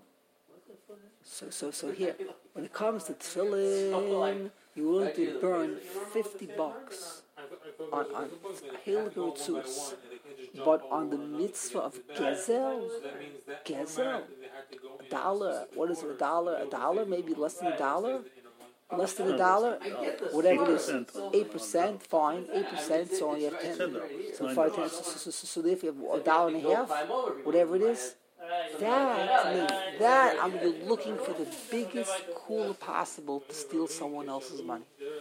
Speaker 1: So so so here, when it comes to tefillin, you're willing to burn fifty bucks on on Hilgah Ritzus. But on the mitzvah of gezel, gezel, a dollar, what is it, a dollar, a dollar, maybe less than a dollar, less than a dollar, whatever it is, eight percent, fine, eight percent, so you have ten, so five, ten, so, so, so, so if you have a dollar and a half, whatever it is, that, means, that, I mean, you're looking for the biggest cooler possible to steal someone else's money.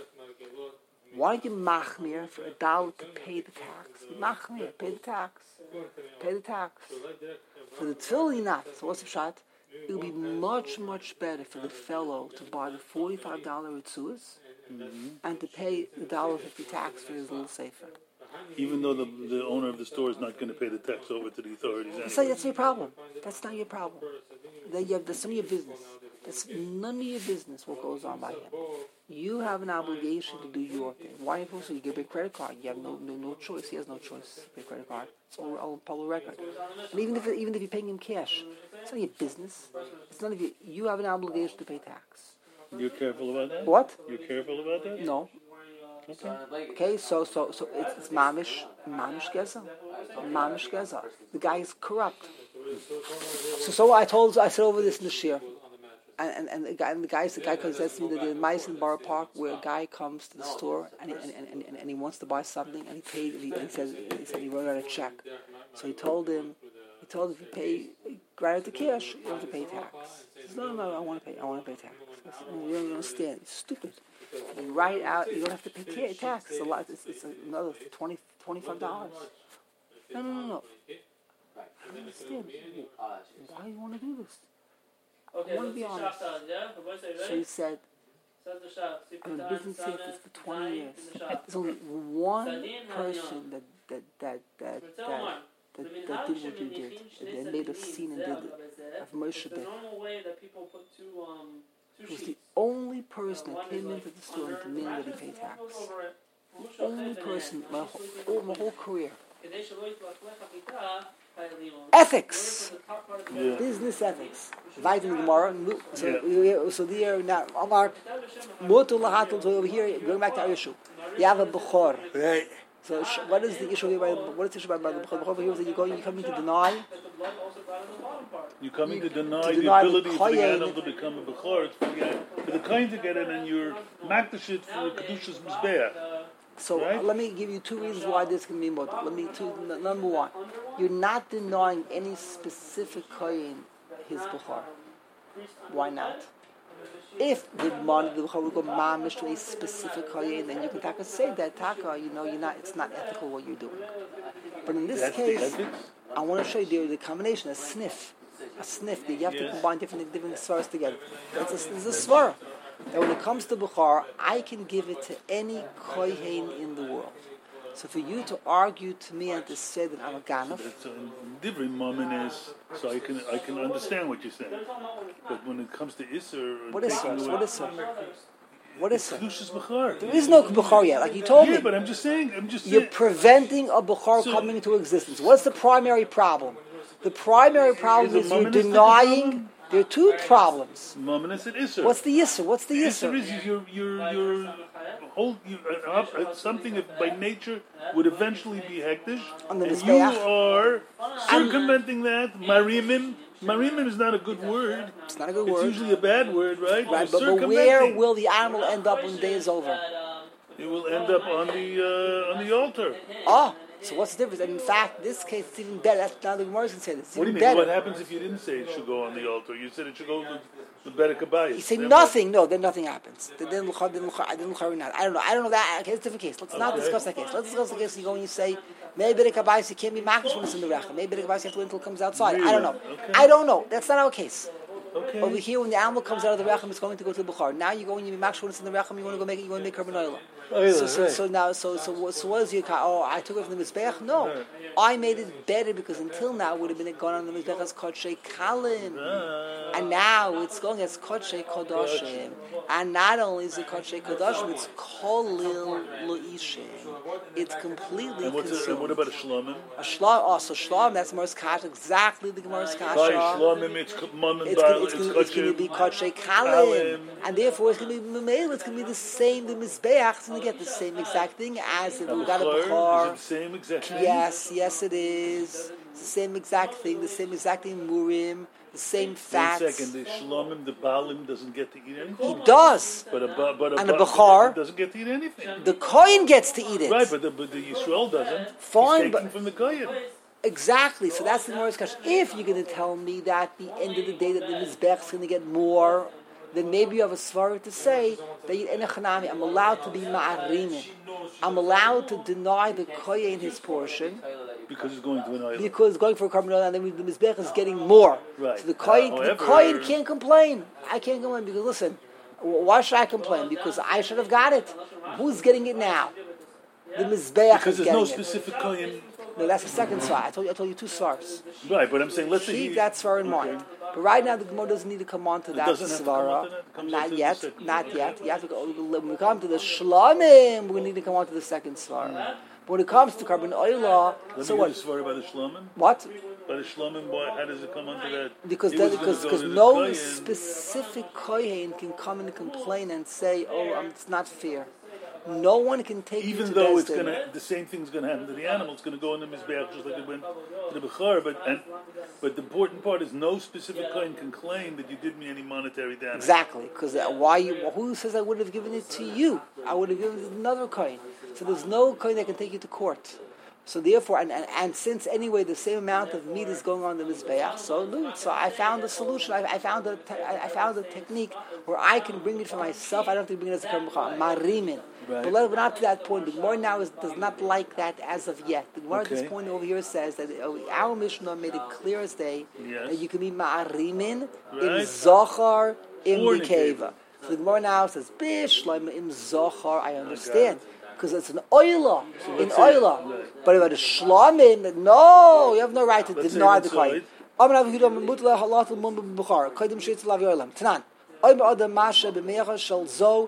Speaker 1: Why don't you machmir for a dollar to pay the tax? Machmir, pay the tax. Pay the tax. For the tefillin, not. So what's the shot? It would be much, much better for the fellow to buy the forty-five dollars Ritzus mm-hmm. and to pay the one dollar fifty tax for his little sefer.
Speaker 2: Even though the the owner of the store is not going to pay the tax over to the authorities. Anyway.
Speaker 1: So that's your problem. That's not your problem. That you have, that's none of your business. That's none of your business what goes on by him. You have an obligation to do your thing. Why are you supposed to? You give a credit card. You have no, no no choice. He has no choice to pay a credit card. It's all, all public record. And even if even if you're paying him cash, it's not your business. It's none of you. You have an obligation to pay tax.
Speaker 2: You're careful about that?
Speaker 1: What?
Speaker 2: You're careful about that?
Speaker 1: No.
Speaker 2: Okay.
Speaker 1: Okay, so so so it's, it's mamish, mamish geza, mamish geza. The guy is corrupt. So so I told I said over this in the shir, and and, and the guy and the guy the guy comes to me that the mice in Borough Park where a guy comes to the store and he, and, and, and, and he wants to buy something and he paid and he, and he said he said he wrote out a check. So he told him he told him if you pay right out the cash you don't have to pay tax. He says no no no I want to pay I want to pay tax. I said, no, you don't understand. It's stupid. You write out, you don't have to pay tax. It's a lot. It's, it's another twenty, twenty-five dollars. No, no, no, no. I don't understand. Why do you want to do this? I want to be honest. So he said, I've been business here for twenty years. There's only one person that that that that that, that, that did what you did. That made a scene and did it. Of Moshe Ben. He was the only person that came into the store and demanded that he pay tax. The only person my whole, my whole career. Ethics. Yeah. Business ethics. Vitamin Gemara. So, yeah. so there now, Amar, Motul Lahatul, so over here, going back to our issue. You have a Bechor. Right. So what is the issue here? By, what is the issue about the Bechor? Bechor here is that you're, going, you're coming to deny.
Speaker 2: You're coming to deny,
Speaker 1: to
Speaker 2: the
Speaker 1: deny
Speaker 2: ability
Speaker 1: the
Speaker 2: for the animal to become a Bechor. It's for the, for the kind to get it, and you're makdashit for Kedushas Mizbeach.
Speaker 1: So right? Let me give you two reasons why this can be more. Let me two. N- number one, you're not denying any specific kohen his Bechor. Why not? If the money the Bechor will go mamish to a specific kohen, then you can taka say that taka. You know, you're not. It's not ethical what you're doing. But in this
Speaker 2: That's
Speaker 1: case, I want to show you the, the combination, a sniff, a sniff. You have yes. to combine different different svaras together. It's a, it's a svara. That when it comes to Bechor, I can give it to any kohen in the world. So for you to argue to me and to say that I'm a ganef,
Speaker 2: so different moment is so I can I can understand what you're saying. But when it comes to Isser,
Speaker 1: what is Isser? What is Isser? What is
Speaker 2: Isser?
Speaker 1: There is no Bechor yet, like you told
Speaker 2: yeah,
Speaker 1: me.
Speaker 2: Yeah, but I'm just saying. I'm just.
Speaker 1: You're
Speaker 2: saying.
Speaker 1: preventing a Bechor so, coming into existence. What's the primary problem? The primary problem is, is you're denying. There are two problems. What's the Yisr? What's the Yisr?
Speaker 2: The Yisr is you're, you're, you're hold, you, uh, uh, something that by nature would eventually be hektish, and you are circumventing that. Marimim. Marimim is not a good word.
Speaker 1: It's not a good
Speaker 2: it's
Speaker 1: word.
Speaker 2: It's usually a bad word, right?
Speaker 1: Right, but, but where will the animal end up when the day is over?
Speaker 2: It will end up on the uh, on the altar.
Speaker 1: Oh. So what's the difference? And in fact, this case it's even better. That's now the Gemara can say this. It's
Speaker 2: what do you mean?
Speaker 1: Better.
Speaker 2: What happens if you didn't say it should go on the altar? You said it should go with, with better kabayis.
Speaker 1: You say then nothing. What? No, then nothing happens. Then then I don't know. I don't know. I don't know that. Okay, it's a different case. Let's okay. not discuss that case. Let's discuss the case. You go and you say maybe better kabayis you can't be makish when it's in the recha. Maybe better kabayis you have to wait until it comes outside. Really? I don't know.
Speaker 2: Okay.
Speaker 1: I don't know. That's not our case.
Speaker 2: Okay.
Speaker 1: Over here, when the animal comes out of the rechem, it's going to go to the Bechor. Now you go and you makish when it's in the rechem. You want to go make it. You want to make carbon oil.
Speaker 3: Oh,
Speaker 1: so, so,
Speaker 3: right.
Speaker 1: so now, so so so what is your? Oh, I took it from the mizbeach. No, right. I made it better because until now it would have been gone on the mizbeach as kodshay kalim, uh, and now it's going as kodshay kodoshim. And not only is it kodshay kodoshim, it's kolil loishim. It's completely
Speaker 2: and
Speaker 1: consumed.
Speaker 2: A, and what about a shlomim?
Speaker 1: A shlom, oh, so shlom. That's Gemara's kasha. Exactly the Gemara's kasha.
Speaker 2: By shlomim, it's mom and
Speaker 1: it's,
Speaker 2: bar,
Speaker 1: it's,
Speaker 2: it's,
Speaker 1: it's going to be kodshay kalim, and therefore it's going to be memel. It's going to be the same. The mizbeach to get the same exact thing as if we got a Bechor.
Speaker 2: Is it the same exact thing?
Speaker 1: Yes, yes it is. It's the same exact thing, the same exact thing murim, the same fats.
Speaker 2: One second, the shlomim, the balim doesn't get to eat anything?
Speaker 1: He does.
Speaker 2: But a, but a,
Speaker 1: and the
Speaker 2: Bechor doesn't get to eat anything.
Speaker 1: The kohen gets to eat it.
Speaker 2: Right, but the, but the Yisrael doesn't.
Speaker 1: Fine,
Speaker 2: He's taking
Speaker 1: but
Speaker 2: from the kohen.
Speaker 1: Exactly. So that's the Gemara's question. If you're going to tell me that at the end of the day that the mizbech is going to get more, then maybe you have a svara to say that I'm allowed to be ma'arimin. I'm allowed to deny the kohen his portion.
Speaker 2: Because it's going to an oil.
Speaker 1: Because it's going for a carbon oil, and then the mizbech is getting more.
Speaker 2: Right.
Speaker 1: So the kohen,
Speaker 2: uh,
Speaker 1: the kohen can't complain. I can't complain because listen, why should I complain? Because I should have got it. Who's getting it now? The mizbech
Speaker 2: because
Speaker 1: is
Speaker 2: there's no
Speaker 1: getting
Speaker 2: specific kohen.
Speaker 1: No, that's the second svar. I told you. I told you two svars.
Speaker 2: Right, but I'm saying let's
Speaker 1: Keep
Speaker 2: say
Speaker 1: that svar in
Speaker 2: okay.
Speaker 1: mind. But right now, the Gemara doesn't need to come on to that
Speaker 2: doesn't have to come
Speaker 1: svara.
Speaker 2: on to that? It comes on
Speaker 1: Not
Speaker 2: to the
Speaker 1: yet.
Speaker 2: second.
Speaker 1: Not yet. You have to go, when we come to the shlamim, we need to come on to the second svara. But when it comes to carbon oil,
Speaker 2: Let
Speaker 1: so
Speaker 2: me
Speaker 1: what?
Speaker 2: get a svar by the shlomim.
Speaker 1: What?
Speaker 2: By the shlomim, why? How does it come onto that?
Speaker 1: Because
Speaker 2: He
Speaker 1: then,
Speaker 2: was
Speaker 1: because
Speaker 2: gonna go
Speaker 1: because
Speaker 2: to the
Speaker 1: no
Speaker 2: kohen.
Speaker 1: specific kohen can come and complain and say, "Oh, um, it's not fair." No one can take you
Speaker 2: Even
Speaker 1: to
Speaker 2: though it's
Speaker 1: Beis Din.
Speaker 2: gonna, the same thing's gonna happen to the animal. It's gonna go in the mizbeach just like it went to the bechar. But and, but the important part is no specific coin can claim that you did me any monetary damage.
Speaker 1: Exactly, because why? You, who says I would have given it to you? I would have given it to another coin. So there's no coin that can take you to court. So therefore, and, and, and since anyway the same amount of meat is going on in the mizbeach, so no, so I found a solution. I, I found a te- I found a technique where I can bring it for myself. I don't have to bring it as a karmcha marimin.
Speaker 2: Right.
Speaker 1: But let, we're not to that point. The Gemara now is, does not like that as of yet. The Gemara at
Speaker 2: Okay.
Speaker 1: this point over here says that uh, our Mishnah made it clear as day
Speaker 2: Yes.
Speaker 1: that you can be ma'arimin
Speaker 2: Right.
Speaker 1: im zochar im
Speaker 2: Or
Speaker 1: nikeva. So the Gemara now says bishleim im zochar. I understand. Because it's an oila,
Speaker 2: So
Speaker 1: in
Speaker 2: let's say-
Speaker 1: oila.
Speaker 2: right.
Speaker 1: But about a shlamim, no, you have no right to
Speaker 2: Let's say
Speaker 1: deny the
Speaker 2: inside.
Speaker 1: coin. Amar Rav Yehuda mutla halatul mum b'bukhar. Kodim sheitz lav yolam. Tanan. Oim adam masha b'mecha shel zo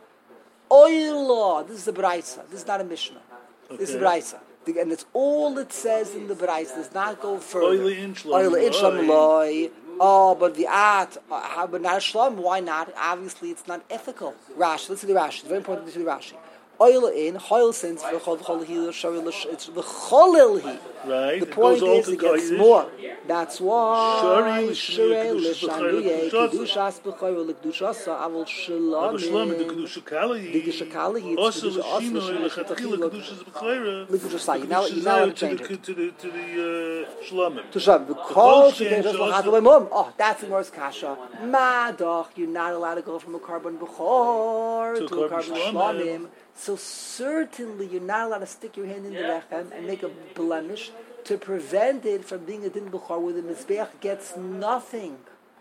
Speaker 1: oila. This is the Braisa. This is not a Mishnah. This is the
Speaker 2: Okay.
Speaker 1: Braisa. The- And it's all it says in the Braisa. Does not go further.
Speaker 2: Oila in shlam
Speaker 1: Oila in shlam
Speaker 2: loy.
Speaker 1: loy. Oh, but the at, uh, how- but not a shlam. Why not? Obviously, it's not ethical. Rashi. Listen to the Rashi. It's very important to see the Rashi. Oil in, hoil since v'chol v'chol hi, it's v'cholil hi.
Speaker 2: Right.
Speaker 1: The
Speaker 2: It
Speaker 1: point
Speaker 2: goes all
Speaker 1: is,
Speaker 2: to
Speaker 1: it gets
Speaker 2: Kodesh.
Speaker 1: more. That's why.
Speaker 2: Shari
Speaker 1: Shrei
Speaker 2: l'shmiyah
Speaker 1: l'shanuyeh,
Speaker 2: kedushas
Speaker 1: kedushas b'choyr l'kedushasa, avol
Speaker 2: Aber shlam the
Speaker 1: shlamim.
Speaker 2: kedusha kali.
Speaker 1: The kedusha kali, it's
Speaker 2: Also
Speaker 1: kedusha
Speaker 2: the
Speaker 1: also,
Speaker 2: shino
Speaker 1: kedusha
Speaker 2: lechatchila
Speaker 1: lechatchila.
Speaker 2: kedusha zbechayra.
Speaker 1: L'kedusha say. Now, you now have to change
Speaker 2: to the
Speaker 1: it.
Speaker 2: to the to the uh, shlamim.
Speaker 1: To Shav, the
Speaker 2: kol
Speaker 1: kol
Speaker 2: shen
Speaker 1: shekei just
Speaker 2: shos-
Speaker 1: l'chatu b'mum. Oh, that's the worst kasha. Madoch, you're not allowed to go from a carbon b'chor
Speaker 2: To
Speaker 1: to a
Speaker 2: a
Speaker 1: carbon
Speaker 2: carbon
Speaker 1: shlamim.
Speaker 2: shlamim.
Speaker 1: So certainly you're not allowed to stick your hand in the rechem and make a blemish to prevent it from being a din b'chor where the mizbeach gets nothing.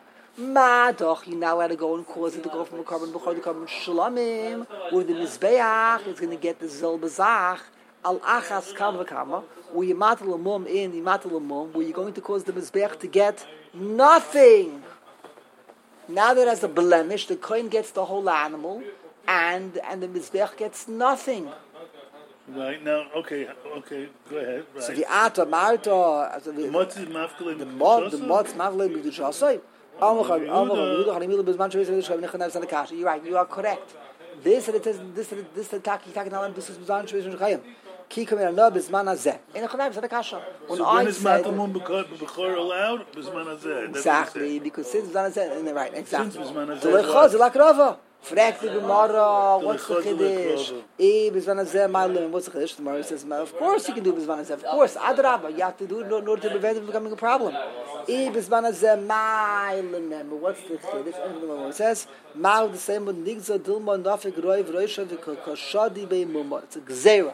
Speaker 1: Madoch, you're not allowed to go and cause it to go from a carbon b'chor to carbon shlamim where the mizbeach is going to get the zil bezach. Al achas kam v'kama, where you matal a mum in, you matal a mum, where you're going to cause the mizbeach to get nothing. Now that as a blemish, the kohen gets the whole animal, and and the mizbeach gets nothing.
Speaker 2: Right now, okay, okay, go ahead. Right.
Speaker 1: So the ata marta, also
Speaker 2: the
Speaker 1: the
Speaker 2: motz is mafkele
Speaker 1: the mod the mod mavle b'dushasay. You're right. You are correct. This and it is this and this and taki taki nalam this is bizan shvizun chayim. Ki kamer no bizman hazeh. In a chayim zeh kasha. When
Speaker 2: So
Speaker 1: I
Speaker 2: when is
Speaker 1: said
Speaker 2: matamum b'chor allowed? Bisman hazeh. That's
Speaker 1: exactly because since bizman hazeh, and right exactly.
Speaker 2: Since bizman hazeh
Speaker 1: The
Speaker 2: is
Speaker 1: lechaz
Speaker 2: what?
Speaker 1: lakrava. Frag the Gemara,
Speaker 2: The
Speaker 1: what's the
Speaker 2: lechaz
Speaker 1: chiddush?
Speaker 2: lakrava.
Speaker 1: Eh, bizman hazeh ma'alim. What's the chiddush? The Gemara says, of course you can do bizman hazeh. Of course, adrabah. You have to do it in order to prevent it from becoming a problem. Eh, bizman hazeh ma'alim. Remember, what's the chiddush? And the Gemara says, ma'al the same with nigza dilma nafik roiv roisha v'kashadi be'imumah. It's a gzeira.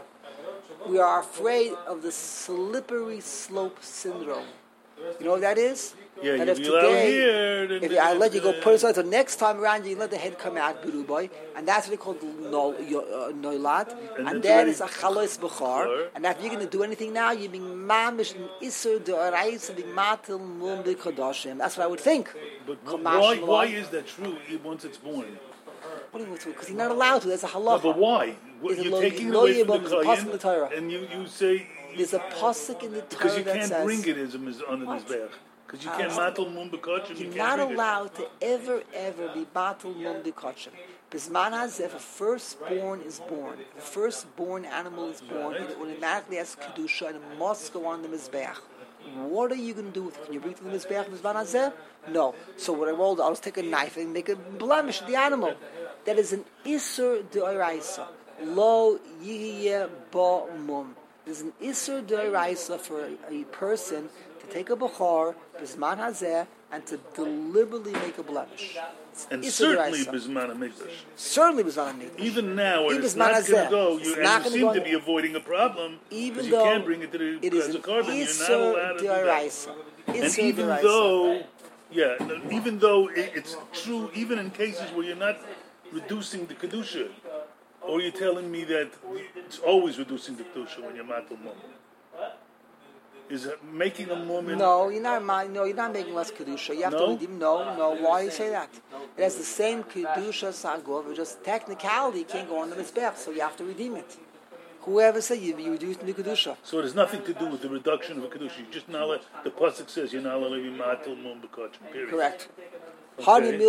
Speaker 1: We are afraid of the slippery slope syndrome. You know what that is?
Speaker 2: Yeah,
Speaker 1: that
Speaker 2: you
Speaker 1: if
Speaker 2: be allowed
Speaker 1: today,
Speaker 2: here, then
Speaker 1: if
Speaker 2: they
Speaker 1: I let you go
Speaker 2: have to-
Speaker 1: put aside, so next time around you let the head come out, Guru boy, and that's what they call no, uh, noilat, and,
Speaker 2: And
Speaker 1: and
Speaker 2: then
Speaker 1: then
Speaker 2: to
Speaker 1: it's a chalos b'char,
Speaker 2: B'char.
Speaker 1: and if you're going to do anything now, you're being mamish and isur de arais and being matil mum de kodashim. That's what I would think.
Speaker 2: But
Speaker 1: Kamash
Speaker 2: why,
Speaker 1: malai.
Speaker 2: why is that true once it's born?
Speaker 1: What do you want to? Because you're not allowed to. That's a
Speaker 2: No,
Speaker 1: halacha.
Speaker 2: but why?
Speaker 1: Is it
Speaker 2: You're
Speaker 1: lo-
Speaker 2: taking it
Speaker 1: lo
Speaker 2: away from
Speaker 1: yibam,
Speaker 2: the
Speaker 1: there's a pasuk in the
Speaker 2: kohen,
Speaker 1: Torah.
Speaker 2: and you, you say
Speaker 1: There's a pasuk in the Torah
Speaker 2: because you
Speaker 1: that
Speaker 2: can't
Speaker 1: says
Speaker 2: bring it as a miz- on the
Speaker 1: What?
Speaker 2: mizbeach because you
Speaker 1: How
Speaker 2: can't
Speaker 1: is
Speaker 2: matal mum b'kachim. You
Speaker 1: you're
Speaker 2: can't
Speaker 1: not
Speaker 2: bring it.
Speaker 1: allowed to ever, ever be batul mum dekachim. Bisman hazeh, if a firstborn is born, if a firstborn animal is born, it automatically has kedusha and it must go on the mizbeach. What are you going to do with it? Can you bring it to the mizbeach bisman hazeh? No. So what I will do, I'll just take a knife and make a blemish of the animal. That is an isur de'oraisa. Lo yihye ba mum. There's an isur de'oraisa for a, a person to take a bechor, bisman hazeh, and to deliberately make a blemish. It's
Speaker 2: And
Speaker 1: isur
Speaker 2: certainly
Speaker 1: de'oraisa.
Speaker 2: bisman hamikdash.
Speaker 1: Certainly bisman hazeh.
Speaker 2: Even now, when
Speaker 1: Even
Speaker 2: it's
Speaker 1: bisman
Speaker 2: not going
Speaker 1: hazeh.
Speaker 2: to go,
Speaker 1: It's
Speaker 2: you,
Speaker 1: not
Speaker 2: and you
Speaker 1: gonna
Speaker 2: seem
Speaker 1: go
Speaker 2: to
Speaker 1: in-
Speaker 2: be avoiding a problem
Speaker 1: Even
Speaker 2: because you
Speaker 1: though
Speaker 2: can't bring it to the
Speaker 1: it is
Speaker 2: as a
Speaker 1: an
Speaker 2: carbon. You're not
Speaker 1: isur
Speaker 2: allowed to do that.
Speaker 1: de'oraisa.
Speaker 2: And
Speaker 1: Isur
Speaker 2: even
Speaker 1: de'oraisa.
Speaker 2: though, yeah, no, even though it, it's true, even in cases where you're not reducing the kedusha, or you're telling me that it's always reducing the kedusha when you're matal mum. is making a moment.
Speaker 1: No, you're not. No, you're not making less kedusha. You have
Speaker 2: No?
Speaker 1: to redeem. No, no. Why do you say that? It has the same kedusha sagov. It's just technicality. You can't go on the mizbeach, so you have to redeem it. Whoever said you, you reduce the kedusha.
Speaker 2: So it has nothing to do with the reduction of a kedusha. You just not let, the pasuk says you're not allowed to be matil mum b'kachim. Period.
Speaker 1: Correct.
Speaker 2: Okay.
Speaker 1: Yes,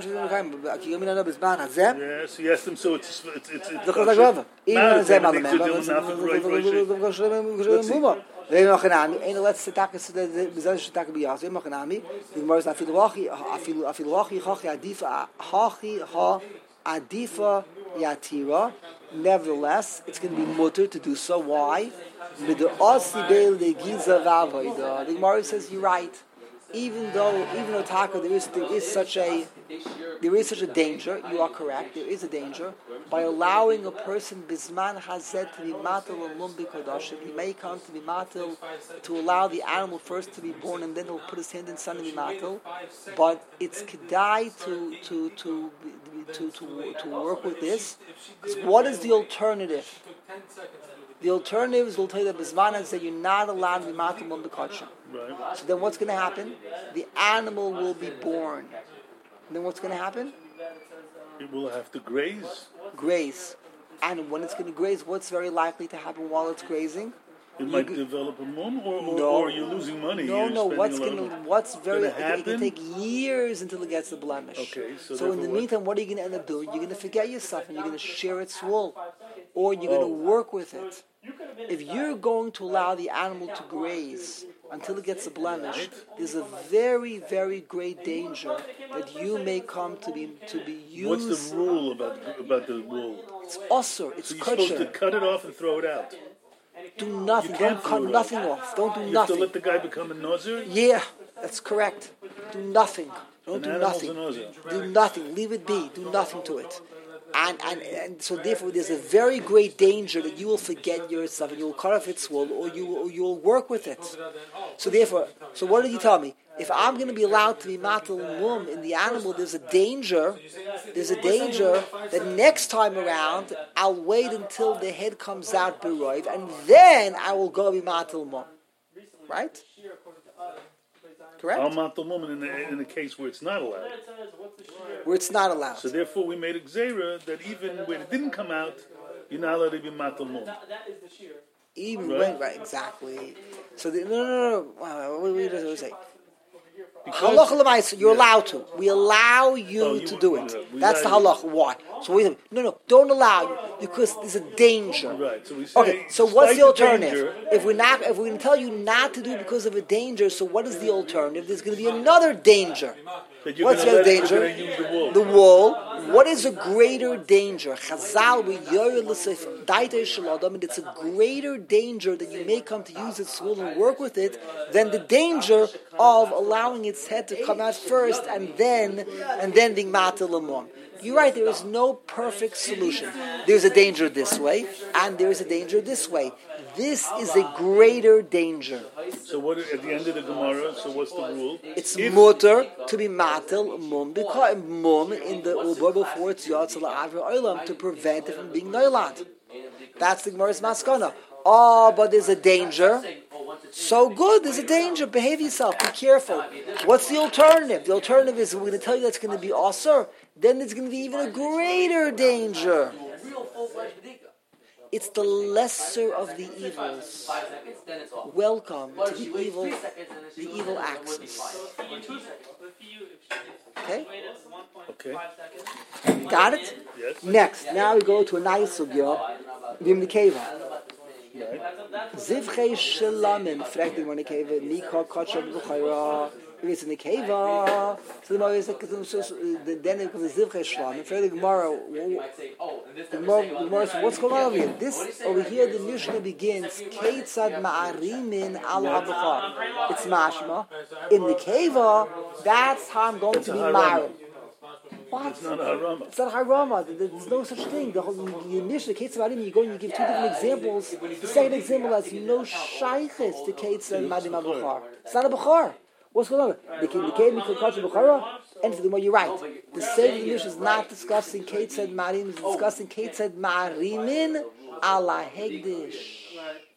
Speaker 2: so you asked them. So it's it's it's. it's
Speaker 1: the
Speaker 2: kosher.
Speaker 1: Even
Speaker 2: Matter
Speaker 1: them
Speaker 2: of
Speaker 1: on the
Speaker 2: things are doing nothing, right, right, right.
Speaker 1: They noch enami. Ein letzte Tag ist der besondere Tag bei Jas. Wir machen enami. Die Mars afil wachi afil afil wachi chachi adifa chachi ha adifa yatira. Nevertheless, it's going to be mutter to do so. Why? With the osi beil de giza ravoida. The Gemara says you're right. Even though, even though taka, there is there is such a there is such a danger. You are correct. There is a danger by allowing a person bisman hazet to be matel and lumbi kodashim. He may come to be matel to allow the animal first to be born and then he'll put his hand in son and be matel. But it's kedai to to to to to to work with this. Because what is the alternative? The alternative is will tell you that bisman and say you're not allowed to be matel and lumbi kodashim.
Speaker 2: Right.
Speaker 1: So then what's going to happen? The animal will be born. And then what's going to happen?
Speaker 2: It will have to graze.
Speaker 1: Graze. And when it's going to graze, what's very likely to happen while it's grazing?
Speaker 2: It
Speaker 1: You
Speaker 2: might
Speaker 1: g-
Speaker 2: develop a mum, or, or,
Speaker 1: No.
Speaker 2: or you're losing money.
Speaker 1: No,
Speaker 2: you're
Speaker 1: no.
Speaker 2: spending
Speaker 1: What's
Speaker 2: a lot
Speaker 1: going
Speaker 2: of
Speaker 1: to
Speaker 2: money.
Speaker 1: what's very
Speaker 2: Gonna
Speaker 1: it, it can
Speaker 2: happen?
Speaker 1: take years until it gets the blemish.
Speaker 2: Okay, so
Speaker 1: so in the
Speaker 2: therefore what?
Speaker 1: meantime, what are you going to end up doing? You're going to forget yourself and you're going to share its wool, or you're going to
Speaker 2: Oh.
Speaker 1: work with it. If you're going to allow the animal to graze until it gets a blemish, there's a very, very great danger that you may come to be to be used.
Speaker 2: What's the rule about about the wool?
Speaker 1: It's usur, it's
Speaker 2: So you're supposed to
Speaker 1: kosher.
Speaker 2: cut it off and throw it out.
Speaker 1: Do nothing.
Speaker 2: You can't
Speaker 1: Don't cut
Speaker 2: throw it
Speaker 1: nothing
Speaker 2: out.
Speaker 1: off. Don't do
Speaker 2: You have
Speaker 1: nothing.
Speaker 2: to let the guy become a nazir.
Speaker 1: Yeah, that's correct. Do nothing. Don't
Speaker 2: An
Speaker 1: do
Speaker 2: animal's
Speaker 1: nothing.
Speaker 2: a nazir.
Speaker 1: Do nothing. Leave it be. Do nothing to it. And, and and so therefore there's a very great danger that you will forget yourself and you will cut off its wool or you or you will work with it. So therefore, so what did you tell me? If I'm going to be allowed to be matal mum in the animal, there's a danger. There's a danger that next time around I'll wait until the head comes out beroiv and then I will go be matal mum. Right? Correct?
Speaker 2: Al matal mum in the in the case where it's not allowed.
Speaker 1: Where it's not allowed.
Speaker 2: So therefore, we made a gzera that even when it didn't come out, you're not allowed to be matal mum.
Speaker 1: Even
Speaker 2: Right?
Speaker 1: when, right, exactly. So the, no, no, no, no. Wow, what, what does it say?
Speaker 2: Because-
Speaker 1: Halacha l'maisa, you're
Speaker 2: Yeah.
Speaker 1: allowed to. We allow you
Speaker 2: Oh, you
Speaker 1: to
Speaker 2: would-
Speaker 1: do it.
Speaker 2: yeah, we
Speaker 1: That's the
Speaker 2: allow you.
Speaker 1: halacha. Why? So wait a minute. No, no, don't allow you because there's a danger.
Speaker 2: Right. So we say.
Speaker 1: Okay, so what's
Speaker 2: despite
Speaker 1: the alternative?
Speaker 2: danger,
Speaker 1: If we're not, if we can tell you not to do it because of a danger, so what is the alternative? There's going to be another danger.
Speaker 2: that you're
Speaker 1: What's
Speaker 2: gonna
Speaker 1: the
Speaker 2: let-
Speaker 1: danger?
Speaker 2: You're going to use the wool.
Speaker 1: The wool. What is a greater danger? Chazal, we yored l'sef daitei shel adam, and it's a greater danger that you may come to use its wool and work with it than the danger of allowing its head to come out first and then and then being matel amon. You're right. There is no perfect solution. There's a danger this way, and there is a danger this way. This is a greater danger.
Speaker 2: So what at the end of the Gemara? So what's the rule?
Speaker 1: It's
Speaker 2: If-
Speaker 1: mutter to be matel mum because mum in the uber before it's yatzel avir olam to prevent it from being noilad. That's the Gemara's maskana. Oh, but there's a danger. So good, there's a danger. Behave yourself. Be careful. What's the alternative? The alternative is we're going to tell you that's going to be osir. Then there's going to be even a greater danger. It's the lesser of the evils. Welcome to the evil, the evil axis. Okay,
Speaker 2: Okay.
Speaker 1: got it.
Speaker 2: Yes.
Speaker 1: Next, now we go to a nice sugya, Vim the Keva.
Speaker 2: Right.
Speaker 1: Zivchei Shalamim, fragt the Keva, Nika Kachab Bukhara. If it's in the Keva, so the Gemara is like, then it becomes a Zivchei Shalamim. Fragt the Gemara, the Gemara, the Gemara says, what's going on over here? This, over here, the Mishnah begins, Keitzad Ma'arimin al HaBukhar. It's Mashma. In the Keva, that's how I'm going to be
Speaker 2: a harama.
Speaker 1: married. What?
Speaker 2: It's not a harama.
Speaker 1: It's not harama. There's no such thing. The whole the Mishnah, the Ketzah Madim, you go and you give two different examples. The second example has no shaykhis to Ketzah and Madim HaBukhar. It's not a Bukhar. What's going on? The Ketzah Madim Bukhara, and for the more you're right. The same Mishnah is not discussing Ketzah and Madim, it's discussing Ketzah Ma'arimin ala Hegdish.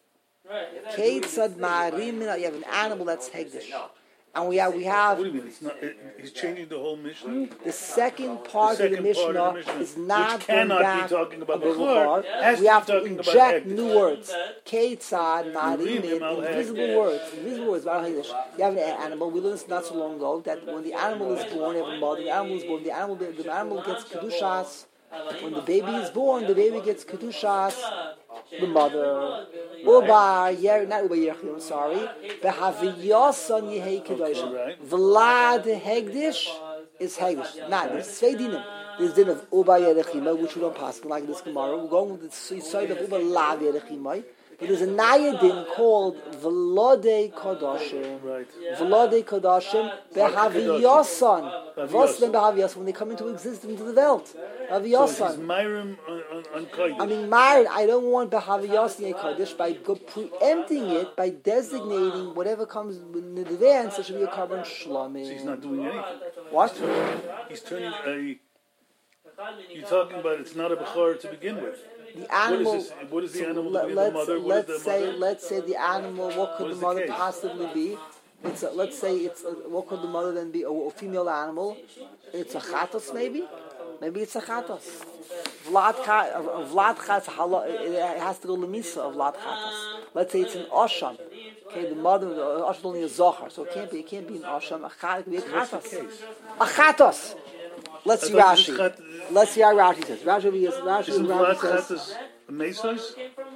Speaker 1: Keitzad ma'arimin, you have an animal that's hegdish. And we have, we have.
Speaker 2: What do you mean? It's not. It, he's changing the whole Mishnah.
Speaker 1: The second part,
Speaker 2: the second
Speaker 1: of, the Mishnah
Speaker 2: part of the Mishnah
Speaker 1: is not
Speaker 2: which cannot
Speaker 1: going back
Speaker 2: be talking about
Speaker 1: Bechor.
Speaker 2: Bechor.
Speaker 1: We have to
Speaker 2: inject
Speaker 1: inject new words. Keitzad ma'arimin, invisible words, invisible words. You have an animal. We learned this not so long ago that when the animal is born, you have a mother. The animal is born. The animal, the animal gets kedushas. When the baby is born, the baby gets kedushas. The mother. Uba yer, not uba yerchim. I'm sorry. Behaviyasan yehei kedoshim. Vlad hegdish is hegdish. Now there's zwei dinim. There's din of uba yerchima, which we don't pass like this Gemara. We're going with the side of uba lav yerchima. But there's a naya din called V'lodei Kodashim.
Speaker 2: Right.
Speaker 1: V'lodei Kodashim behaviyasan. What's then behaviyasan? When they come into existence, into the world. Behaviyasan.
Speaker 2: So he's Myram on, on, on Kodesh.
Speaker 1: I mean, married, I don't want behaviyasan Kodesh by go preempting it, by designating whatever comes in advance, it should be a carbon shlamim.
Speaker 2: So he's not doing anything.
Speaker 1: What?
Speaker 2: He's turning a... You're talking about it's not a Bechor to begin with.
Speaker 1: The animal.
Speaker 2: What is, this, what is the
Speaker 1: so
Speaker 2: animal?
Speaker 1: let,
Speaker 2: Be
Speaker 1: let's,
Speaker 2: the mother? What
Speaker 1: let's
Speaker 2: is the
Speaker 1: say,
Speaker 2: mother?
Speaker 1: let's say the animal. What could
Speaker 2: What
Speaker 1: the
Speaker 2: the
Speaker 1: mother
Speaker 2: case?
Speaker 1: possibly be? It's a, let's say it's a, what could the mother then be? A, a female animal. It's a chatos maybe. Maybe it's a chatos. Vlad Vlad chatos. It has to go lemisa of Vlad chatos. Let's say it's an osham. Okay, the mother, the osham is only a zohar, so it can't be. It can't be an osham. A chatos. It could be a chatos. A chatos. Let's see Rashi. Let's see how Rashi says. Rashi is Rashi.
Speaker 2: Isn't
Speaker 1: Rashi
Speaker 2: Vlad
Speaker 1: says.
Speaker 2: Chatos Mesos?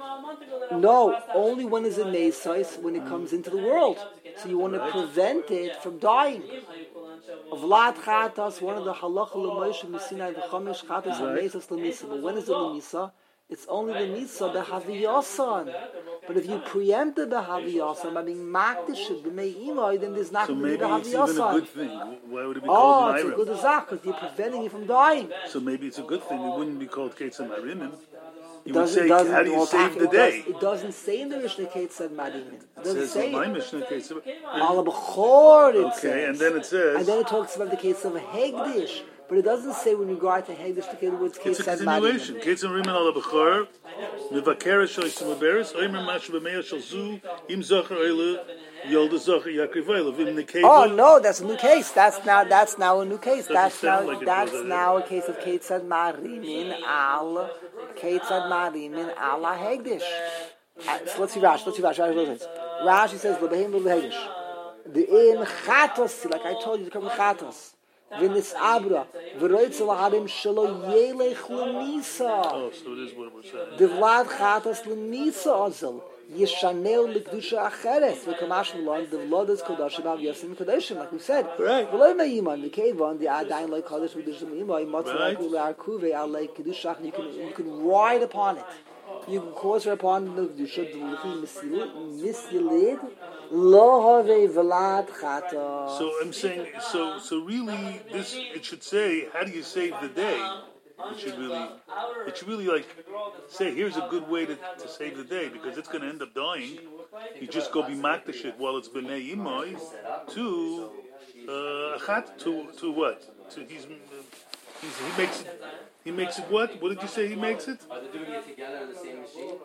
Speaker 1: No, only when it's a Mesos when it comes into the world. So you want to prevent it from dying. Vlad Chatos, one of the halacha l'moshe Sinai v'chomesh Chatos Mesos l'misa. But when is it l'misa? It's only the misa behaviyasan. But if you preempt the behaviyasan by being makdish b'mei then there's not
Speaker 2: So
Speaker 1: going to be
Speaker 2: maybe it's even a
Speaker 1: behaviyasan.
Speaker 2: good thing. Why would it be
Speaker 1: Oh,
Speaker 2: called
Speaker 1: it's a
Speaker 2: Myram?
Speaker 1: good azak because you're preventing it from dying.
Speaker 2: So maybe it's a good thing. It wouldn't be called Ketzah Marimin. You would
Speaker 1: Doesn't,
Speaker 2: say,
Speaker 1: doesn't,
Speaker 2: how do you
Speaker 1: well,
Speaker 2: save the
Speaker 1: it
Speaker 2: day?
Speaker 1: Does, it doesn't say in the Mishnah Kate said Marimin. It doesn't
Speaker 2: It says
Speaker 1: say
Speaker 2: in my
Speaker 1: it.
Speaker 2: Mishnah Ketzah.
Speaker 1: Al B'chor it
Speaker 2: Okay,
Speaker 1: says.
Speaker 2: and then it says...
Speaker 1: And then it talks about the case of a Hegdish. But it doesn't say when you go out to Hegdish to the words Kate
Speaker 2: It's a
Speaker 1: said
Speaker 2: continuation.
Speaker 1: Marimin.
Speaker 2: Ketzah Marimin al Bechor, Mevakeres shel Yisrael Oimer Mashu B'meya shel Zu, Im Zocher Eile, Yolda Zocher Yakrivayla, Vim Nekeva.
Speaker 1: Oh no, that's a new case. That's now that's now a new case.
Speaker 2: Doesn't
Speaker 1: That's
Speaker 2: sound
Speaker 1: now
Speaker 2: like it
Speaker 1: that's
Speaker 2: does,
Speaker 1: now a case of Kate said Marimin al Kate said Marimin al Hegdish. Uh, so let's see Rashi. Let's see Rashi. Rashi says Rashi says L'behem L'hegdish. The in Chatos, like I told you, to come with Chatos. V'nis abra v'roitz l'harim shelo yelech l'misa.
Speaker 2: Oh, so it is what we're saying.
Speaker 1: The Vlad Chatos l'misa ozel yishaneu l'kedusha acheres v'kamash v'lon the Vlad is kodesh b'av yasim kodeshim, like we said.
Speaker 2: Right.
Speaker 1: V'loy me'iman v'kevon the adayin loy kodesh v'kedusha me'iman yimatzu
Speaker 2: Right.
Speaker 1: l'akul l'arkuve alei kedusha. You can you can ride upon it. You can cause her upon the kedusha d'luchi misilid lo have Vlad Chatos.
Speaker 2: So I'm saying, so so really, this it should say, how do you save the day? It should really, it should really like say, here's a good way to, to save the day because it's going to end up dying. You just go be makdashit while it's b'nei imoy to uh, achat to to what? To he's, he's he makes it. He makes it what? What did you say he makes it?
Speaker 3: Are they doing it together in the same machine?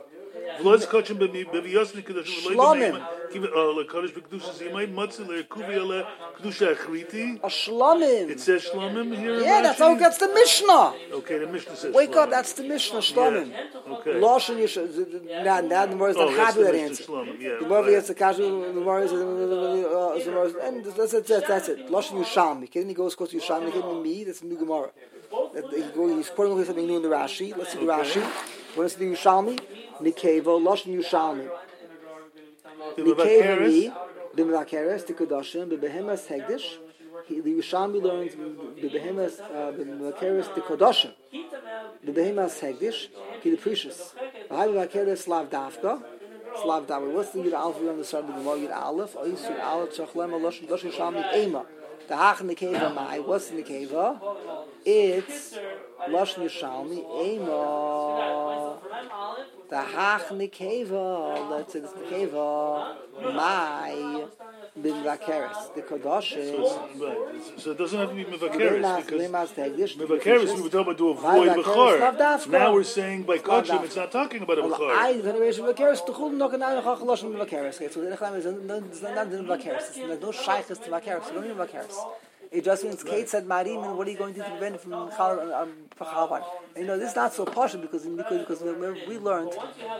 Speaker 1: Shlomim. A shlomim.
Speaker 2: It says shlomim here.
Speaker 1: Yeah, that's how that's the Mishnah.
Speaker 2: Okay, the Mishnah says.
Speaker 1: Wake up,
Speaker 2: shlomim.
Speaker 1: that's the Mishnah shlomim.
Speaker 2: Yeah. Okay.
Speaker 1: Lashon Yisha. Now, now the Gemara is
Speaker 2: Oh,
Speaker 1: not
Speaker 2: that's
Speaker 1: happy with
Speaker 2: the
Speaker 1: that
Speaker 2: Mishnah
Speaker 1: answer.
Speaker 2: shlomim. Yeah.
Speaker 1: The Gemara
Speaker 2: right.
Speaker 1: is the kashu. The Gemara is the Gemara, and that's it. That's, that's it. Lashon Yishami. He goes to Yishami. He came me. That's the new Gemara. That he goes, he's quoting something new in the Rashi. Let's see the Rashi. What is the Yishami? Nikevo. Lashon Yishami. Nikevo me. B'mavakeres t'kodashim b'behemas hegdish. The Yishami learns b'behemas b'mavakeres t'kodashim b'behemas hegdish ki the precious. B'mavakeres slav dafka slav dafka. What's the Yud Aleph on the side of the Gemara? Yud Aleph. Ois Yud Aleph tzachlem alosh dosh Yishami ema. The hach nekeva mai. What's nekeva? It's lashon Yerushalmi ema. The hach nekeva. Let's say this nekeva mai bin vakeres. The kodesh is.
Speaker 2: Right. So it doesn't have to be mevakeres because mevakeres we were talking about to avoid
Speaker 1: Vai vakeres
Speaker 2: bechar. Now we're saying by kodshim it's not talking about a bechar.
Speaker 1: I generation vakeres to chul noch another hach lashon vakeres. So the nechlam is not the vakeres. There's no shaykhs to vakeres. We don't need vakeres. It just means Kate said Marim, and what are you going to do to prevent it from Chalavan? You know, this is not so partial because because because we learned,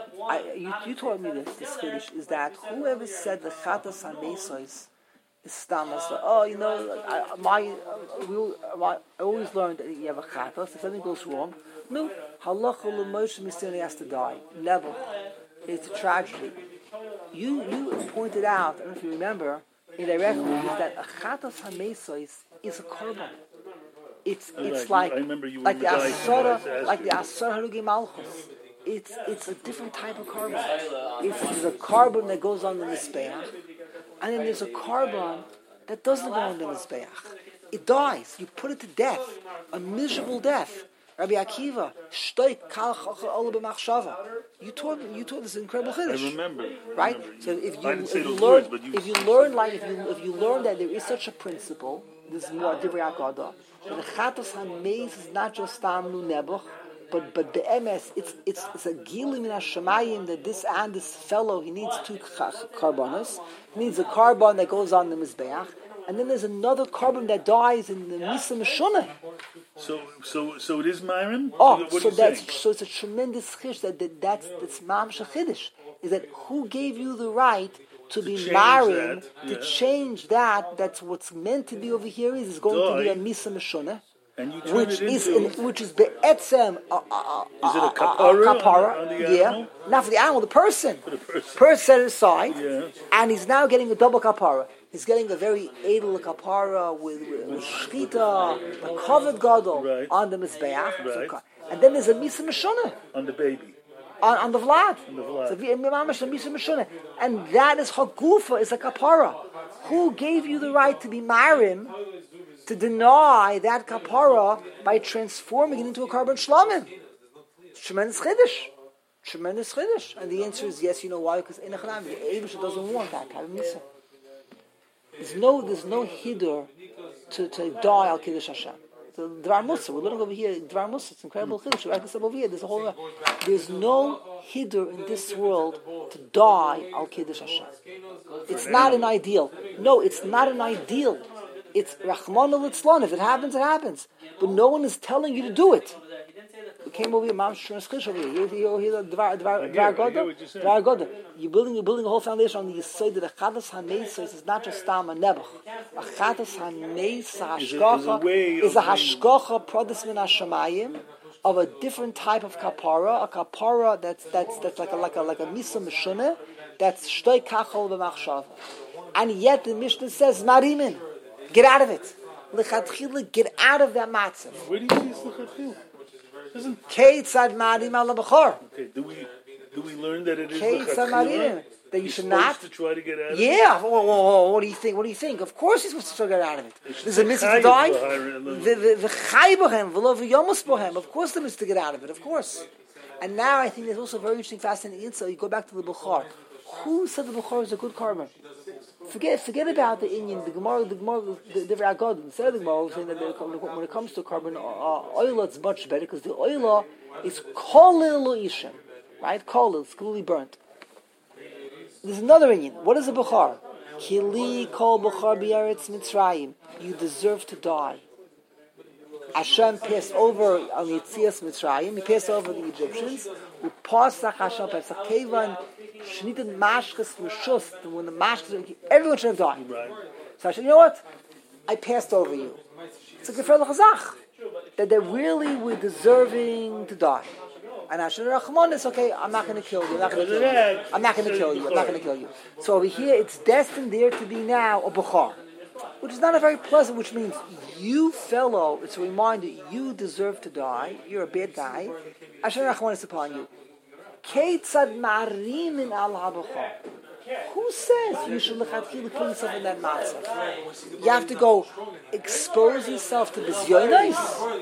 Speaker 1: I, you, you taught me this, this Chiddush, is that whoever said the Chatas HaMesois is Stamas, oh, you know, I, my, uh, we, my, I always learned that you have a Chatas, if something goes wrong, no, Halacha L'Moshe Misteri has to die. Never. It's a tragedy. You, you pointed out, I don't know if you remember, in the record is that a chatas hamesois is a korban. It's it's
Speaker 2: right.
Speaker 1: like
Speaker 2: you
Speaker 1: like the asara
Speaker 2: asara,
Speaker 1: like the asara harugi malchus. It's it's a different type of korban. It's there's a korban that goes on the mizbeach, and then there's a korban that doesn't go on the mizbeach. It dies. You put it to death, a miserable death. Rabbi Akiva, shtoi kal chachol b'machshava. You taught you taught this incredible chiddush.
Speaker 2: I remember.
Speaker 1: Right?
Speaker 2: I remember.
Speaker 1: So if you
Speaker 2: I didn't
Speaker 1: if
Speaker 2: say
Speaker 1: you
Speaker 2: those
Speaker 1: learn
Speaker 2: words, but you
Speaker 1: if you learn like if you if you learn that there is such a principle, this is more divrei Haggadah, that the chatos hameis is not just stam nu nebuch, but but the M S it's it's it's a gilim in hashamayim that this and this fellow he needs two karbonos, he needs a carbon that goes on the mizbeach. And then there's another carbon that dies in the Misa Meshunah.
Speaker 2: So, so, so it is Myron?
Speaker 1: Oh,
Speaker 2: what
Speaker 1: so that's
Speaker 2: saying?
Speaker 1: so it's a tremendous chish that, that that's that's Mamsha Chiddush. Is that who gave you the right to, to be married yeah. to change that? That's what's meant to be over here is, is going Die. to be a Misa Meshunah.
Speaker 2: And you turn
Speaker 1: which
Speaker 2: it
Speaker 1: is
Speaker 2: into,
Speaker 1: in, which is be'etzem a, a, a,
Speaker 2: is it a
Speaker 1: kapara?
Speaker 2: A, a kapara
Speaker 1: on the, on the yeah, not for the animal, the person.
Speaker 2: For the person,
Speaker 1: person set aside,
Speaker 2: yeah.
Speaker 1: and he's now getting a double kapara. He's getting a very edel kapara with, with, with shchita, the covered gadol
Speaker 2: right.
Speaker 1: on the mizbeach,
Speaker 2: right.
Speaker 1: and then there's a misa meshunah
Speaker 2: on the baby,
Speaker 1: on, on the vlad.
Speaker 2: On the vlad.
Speaker 1: So mamash a misa meshunah, and that is hagufa is a kapara. Who gave you the right to be marim? To deny that kapara by transforming it into a carbon shlamim. Tremendous chiddush. Tremendous chiddush. And the answer is yes, you know why? Because in Echanam, the Eibush doesn't want that kind of misa. There's no, there's no hidur to, to die al Kiddush Hashem. So Dvar Musa, we're learning over here, Dvar Musa, it's incredible chiddush. We write this up over here. There's a whole, there's no hidur in this world to die al Kiddush Hashem. It's not an ideal. No, it's not an ideal. It's Rahman al-Itzlan. If it happens, it happens. But no one is telling you to do it. We came over here, Mam Shurnas Chish over here. You hear Dvar Goda? You're building, you're building a whole foundation on the Yisod that a Chadas HaMeisa is not just Stam and Nebuch. A Chadas HaMeisa Hashkocha is a Hashkocha Prodis Min HaShamayim of a different type of kapara, a kapara that's that's that's like a like a like a Misa Meshunah, that's Shtoi Kachol B'machshava. And yet the Mishnah says Marimin. Get out of it. L'chatchila, get out of that matzah.
Speaker 2: Where do you see l'chatchila? Isn't
Speaker 1: Keitzad marim al b'chor?
Speaker 2: Okay, do we do we learn that it is
Speaker 1: Keitzad marim that you should not
Speaker 2: to try to get out of
Speaker 1: yeah.
Speaker 2: it?
Speaker 1: Yeah. Whoa, whoa, whoa, what do you think? What do you think? Of course he's supposed to get out of it. There's a mitzvah to die. The chay bohem, v'lo v'yomos bohem. Of course the mitzvah to get out of it. Of course. And now I think there's also a very interesting, fascinating insight. You go back to the Bukhar. Who said the Bukhar is a good carbon? Forget, forget about the Indian. The Gemara, the Gemara, the the Ragod. Instead of the Gemara, we're saying that when it comes to carbon uh, oil, it's much better because the oil is kolil lo'ishem, right? Kolil, it's completely burnt. There's another Indian. What is a Bukhar? Kili kol Bukhar bi'aretz Mitzrayim. You deserve to die. Hashem passed over on Yitzias Mitzrayim. He passed over the Egyptians. We passed Hashem passed Kevan. Shnitin mashkas reshus. When the mashkas, everyone should have died.
Speaker 2: Right.
Speaker 1: So I said, you know what? I passed over you. It's a gefer l'chazach that they really were deserving to die. And Hashem Rachman is okay. I'm not going to kill you. I'm not going to kill you. I'm not going to kill you. I'm not going to kill you. So over here, it's destined there to be now a bukhar, which is not a very pleasant. Which means you fellow. It's a reminder you deserve to die. You're a bad guy. Hashem Rachman is upon you. Keitzad marimin al habuchar. Who says you should lechatchila put yourself in that matzah? You have to go. expose yourself to bizyonos,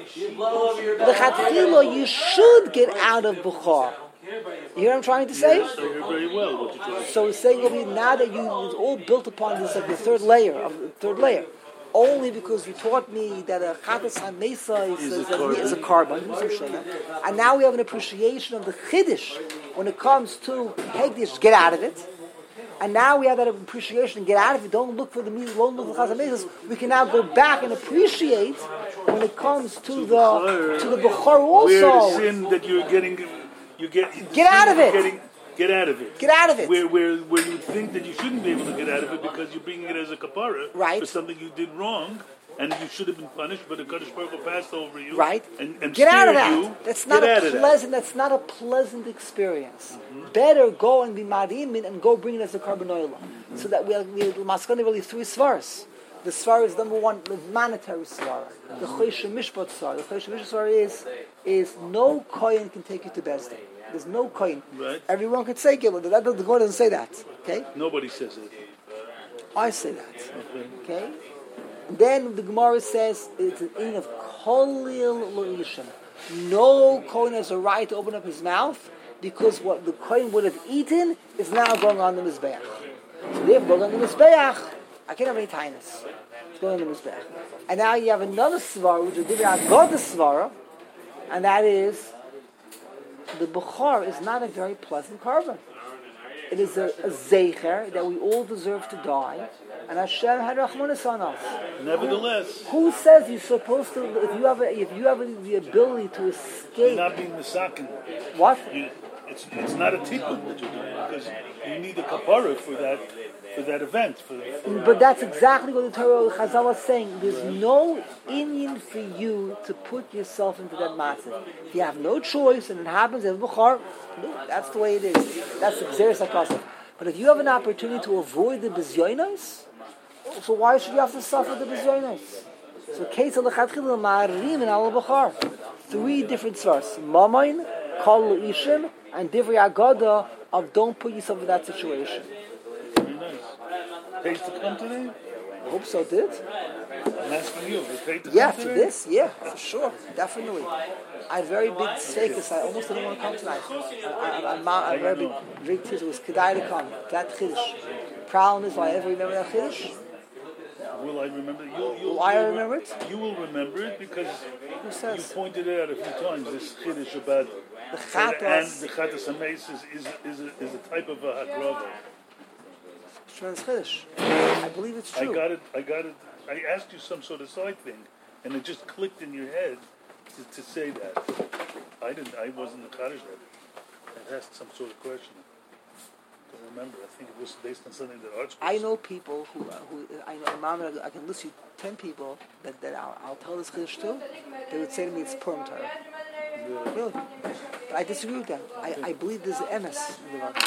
Speaker 1: the chatchila you should get out of bukhar. You hear what I'm trying to say?
Speaker 2: Yes, I hear very well what you're trying to say.
Speaker 1: So it's saying over here, now that you it's all built upon this, like the third layer of the third layer, only because you taught me that a chatas hamesa is, is, is, is a carbon, and now we have an appreciation of the chiddush when it comes to hegdish, get out of it. And now we have that appreciation, get out of it. Don't look for the meat, don't look for the chatas hamesas. We can now go back and appreciate when it comes to, to the to the bukhar also.
Speaker 2: Where the sin that you're getting. You get
Speaker 1: get out of it.
Speaker 2: Getting, get out of it.
Speaker 1: Get out of it.
Speaker 2: Where, where, where you would think that you shouldn't be able to get out of it because you're bringing it as a kapara
Speaker 1: right.
Speaker 2: for something you did wrong, and you should have been punished, but the Kadosh Baruch Hu passed over you.
Speaker 1: Right.
Speaker 2: And, and
Speaker 1: get out of that.
Speaker 2: You.
Speaker 1: That's not
Speaker 2: get
Speaker 1: a pleasant. That. That's not a pleasant experience. Mm-hmm. Better go and be marimin and go bring it as a carbon oil, mm-hmm. so that we have, we have maskana really three svaras. The svar is number one, the monetary svar. Mm-hmm. The chosh mishpat svar. The chosh mishpat svar is is no kohen can take you to Bezdin. There's no kohen.
Speaker 2: Right. Everyone
Speaker 1: could say Gilad. That the Gemara doesn't say that. Okay.
Speaker 2: Nobody says it.
Speaker 1: I say that. Okay. Okay? Then the Gemara says it's an in of kolil loishim. No kohen has a right to open up his mouth because what the kohen would have eaten is now going on the mizbeach. So therefore, going on the mizbeach, I can't have any tinus. It's going on the mizbeach. And now you have another svara, which is the God the svara, and that is the bukhar is not a very pleasant carbon. It is a, a zeicher that we all deserve to die, and Hashem had rachmanis on us.
Speaker 2: Nevertheless,
Speaker 1: who, who says you're supposed to? If you have, a, if you have a, the ability to escape,
Speaker 2: you're not being misakin.
Speaker 1: What?
Speaker 2: You, it's it's not a tikkun that you're doing because you need a kapara for that for that event. For, for
Speaker 1: but that's exactly what the Torah Chazal was saying. There's no Indian for you to put yourself into that matzah. If you have no choice and it happens as bukhar, that's the way it is. That's the Xeris HaKasav. But if you have an opportunity to avoid the bizyonos, so why should you have to suffer the bizyonos? So case of lechatchila ma'arim and al bukhar. Three different sources: mamain, kol ishim, and divrei agada of don't put yourself in that situation.
Speaker 2: Very nice. Pays to come today?
Speaker 1: I hope so, did?
Speaker 2: I'm asking you. They paid to
Speaker 1: yeah,
Speaker 2: come
Speaker 1: for
Speaker 2: today?
Speaker 1: this? Yeah, for sure. Definitely. I had very big status. I almost didn't want to come tonight. I, I, I, I, I had very big, big tears. It was kedai to come. That chiddush. Problem is, will I ever remember that chiddush?
Speaker 2: Will I remember it? You'll, you'll,
Speaker 1: will I
Speaker 2: you'll,
Speaker 1: remember it?
Speaker 2: You will remember it because
Speaker 1: Who says?
Speaker 2: you pointed it out a few times. This chiddush about
Speaker 1: the chatas.
Speaker 2: And the chatas hameis is, is, is, a, is a type of a hakrava.
Speaker 1: Chiddush. I believe it's true.
Speaker 2: I got it. I got it. I asked you some sort of side thing, and it just clicked in your head to, to say that. I didn't. I wasn't the kaddish that. I asked some sort of question. I don't remember. I think it was based on something that Arch.
Speaker 1: I know people who, uh, who I know. Mom, I can list you ten people that, that I'll, I'll tell this chiddush to. They would say to me, "It's Purim Torah." Yeah. Really, but I disagree with them. I, I believe there's an emes in the Bible.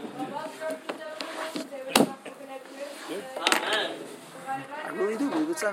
Speaker 1: I really do believe it's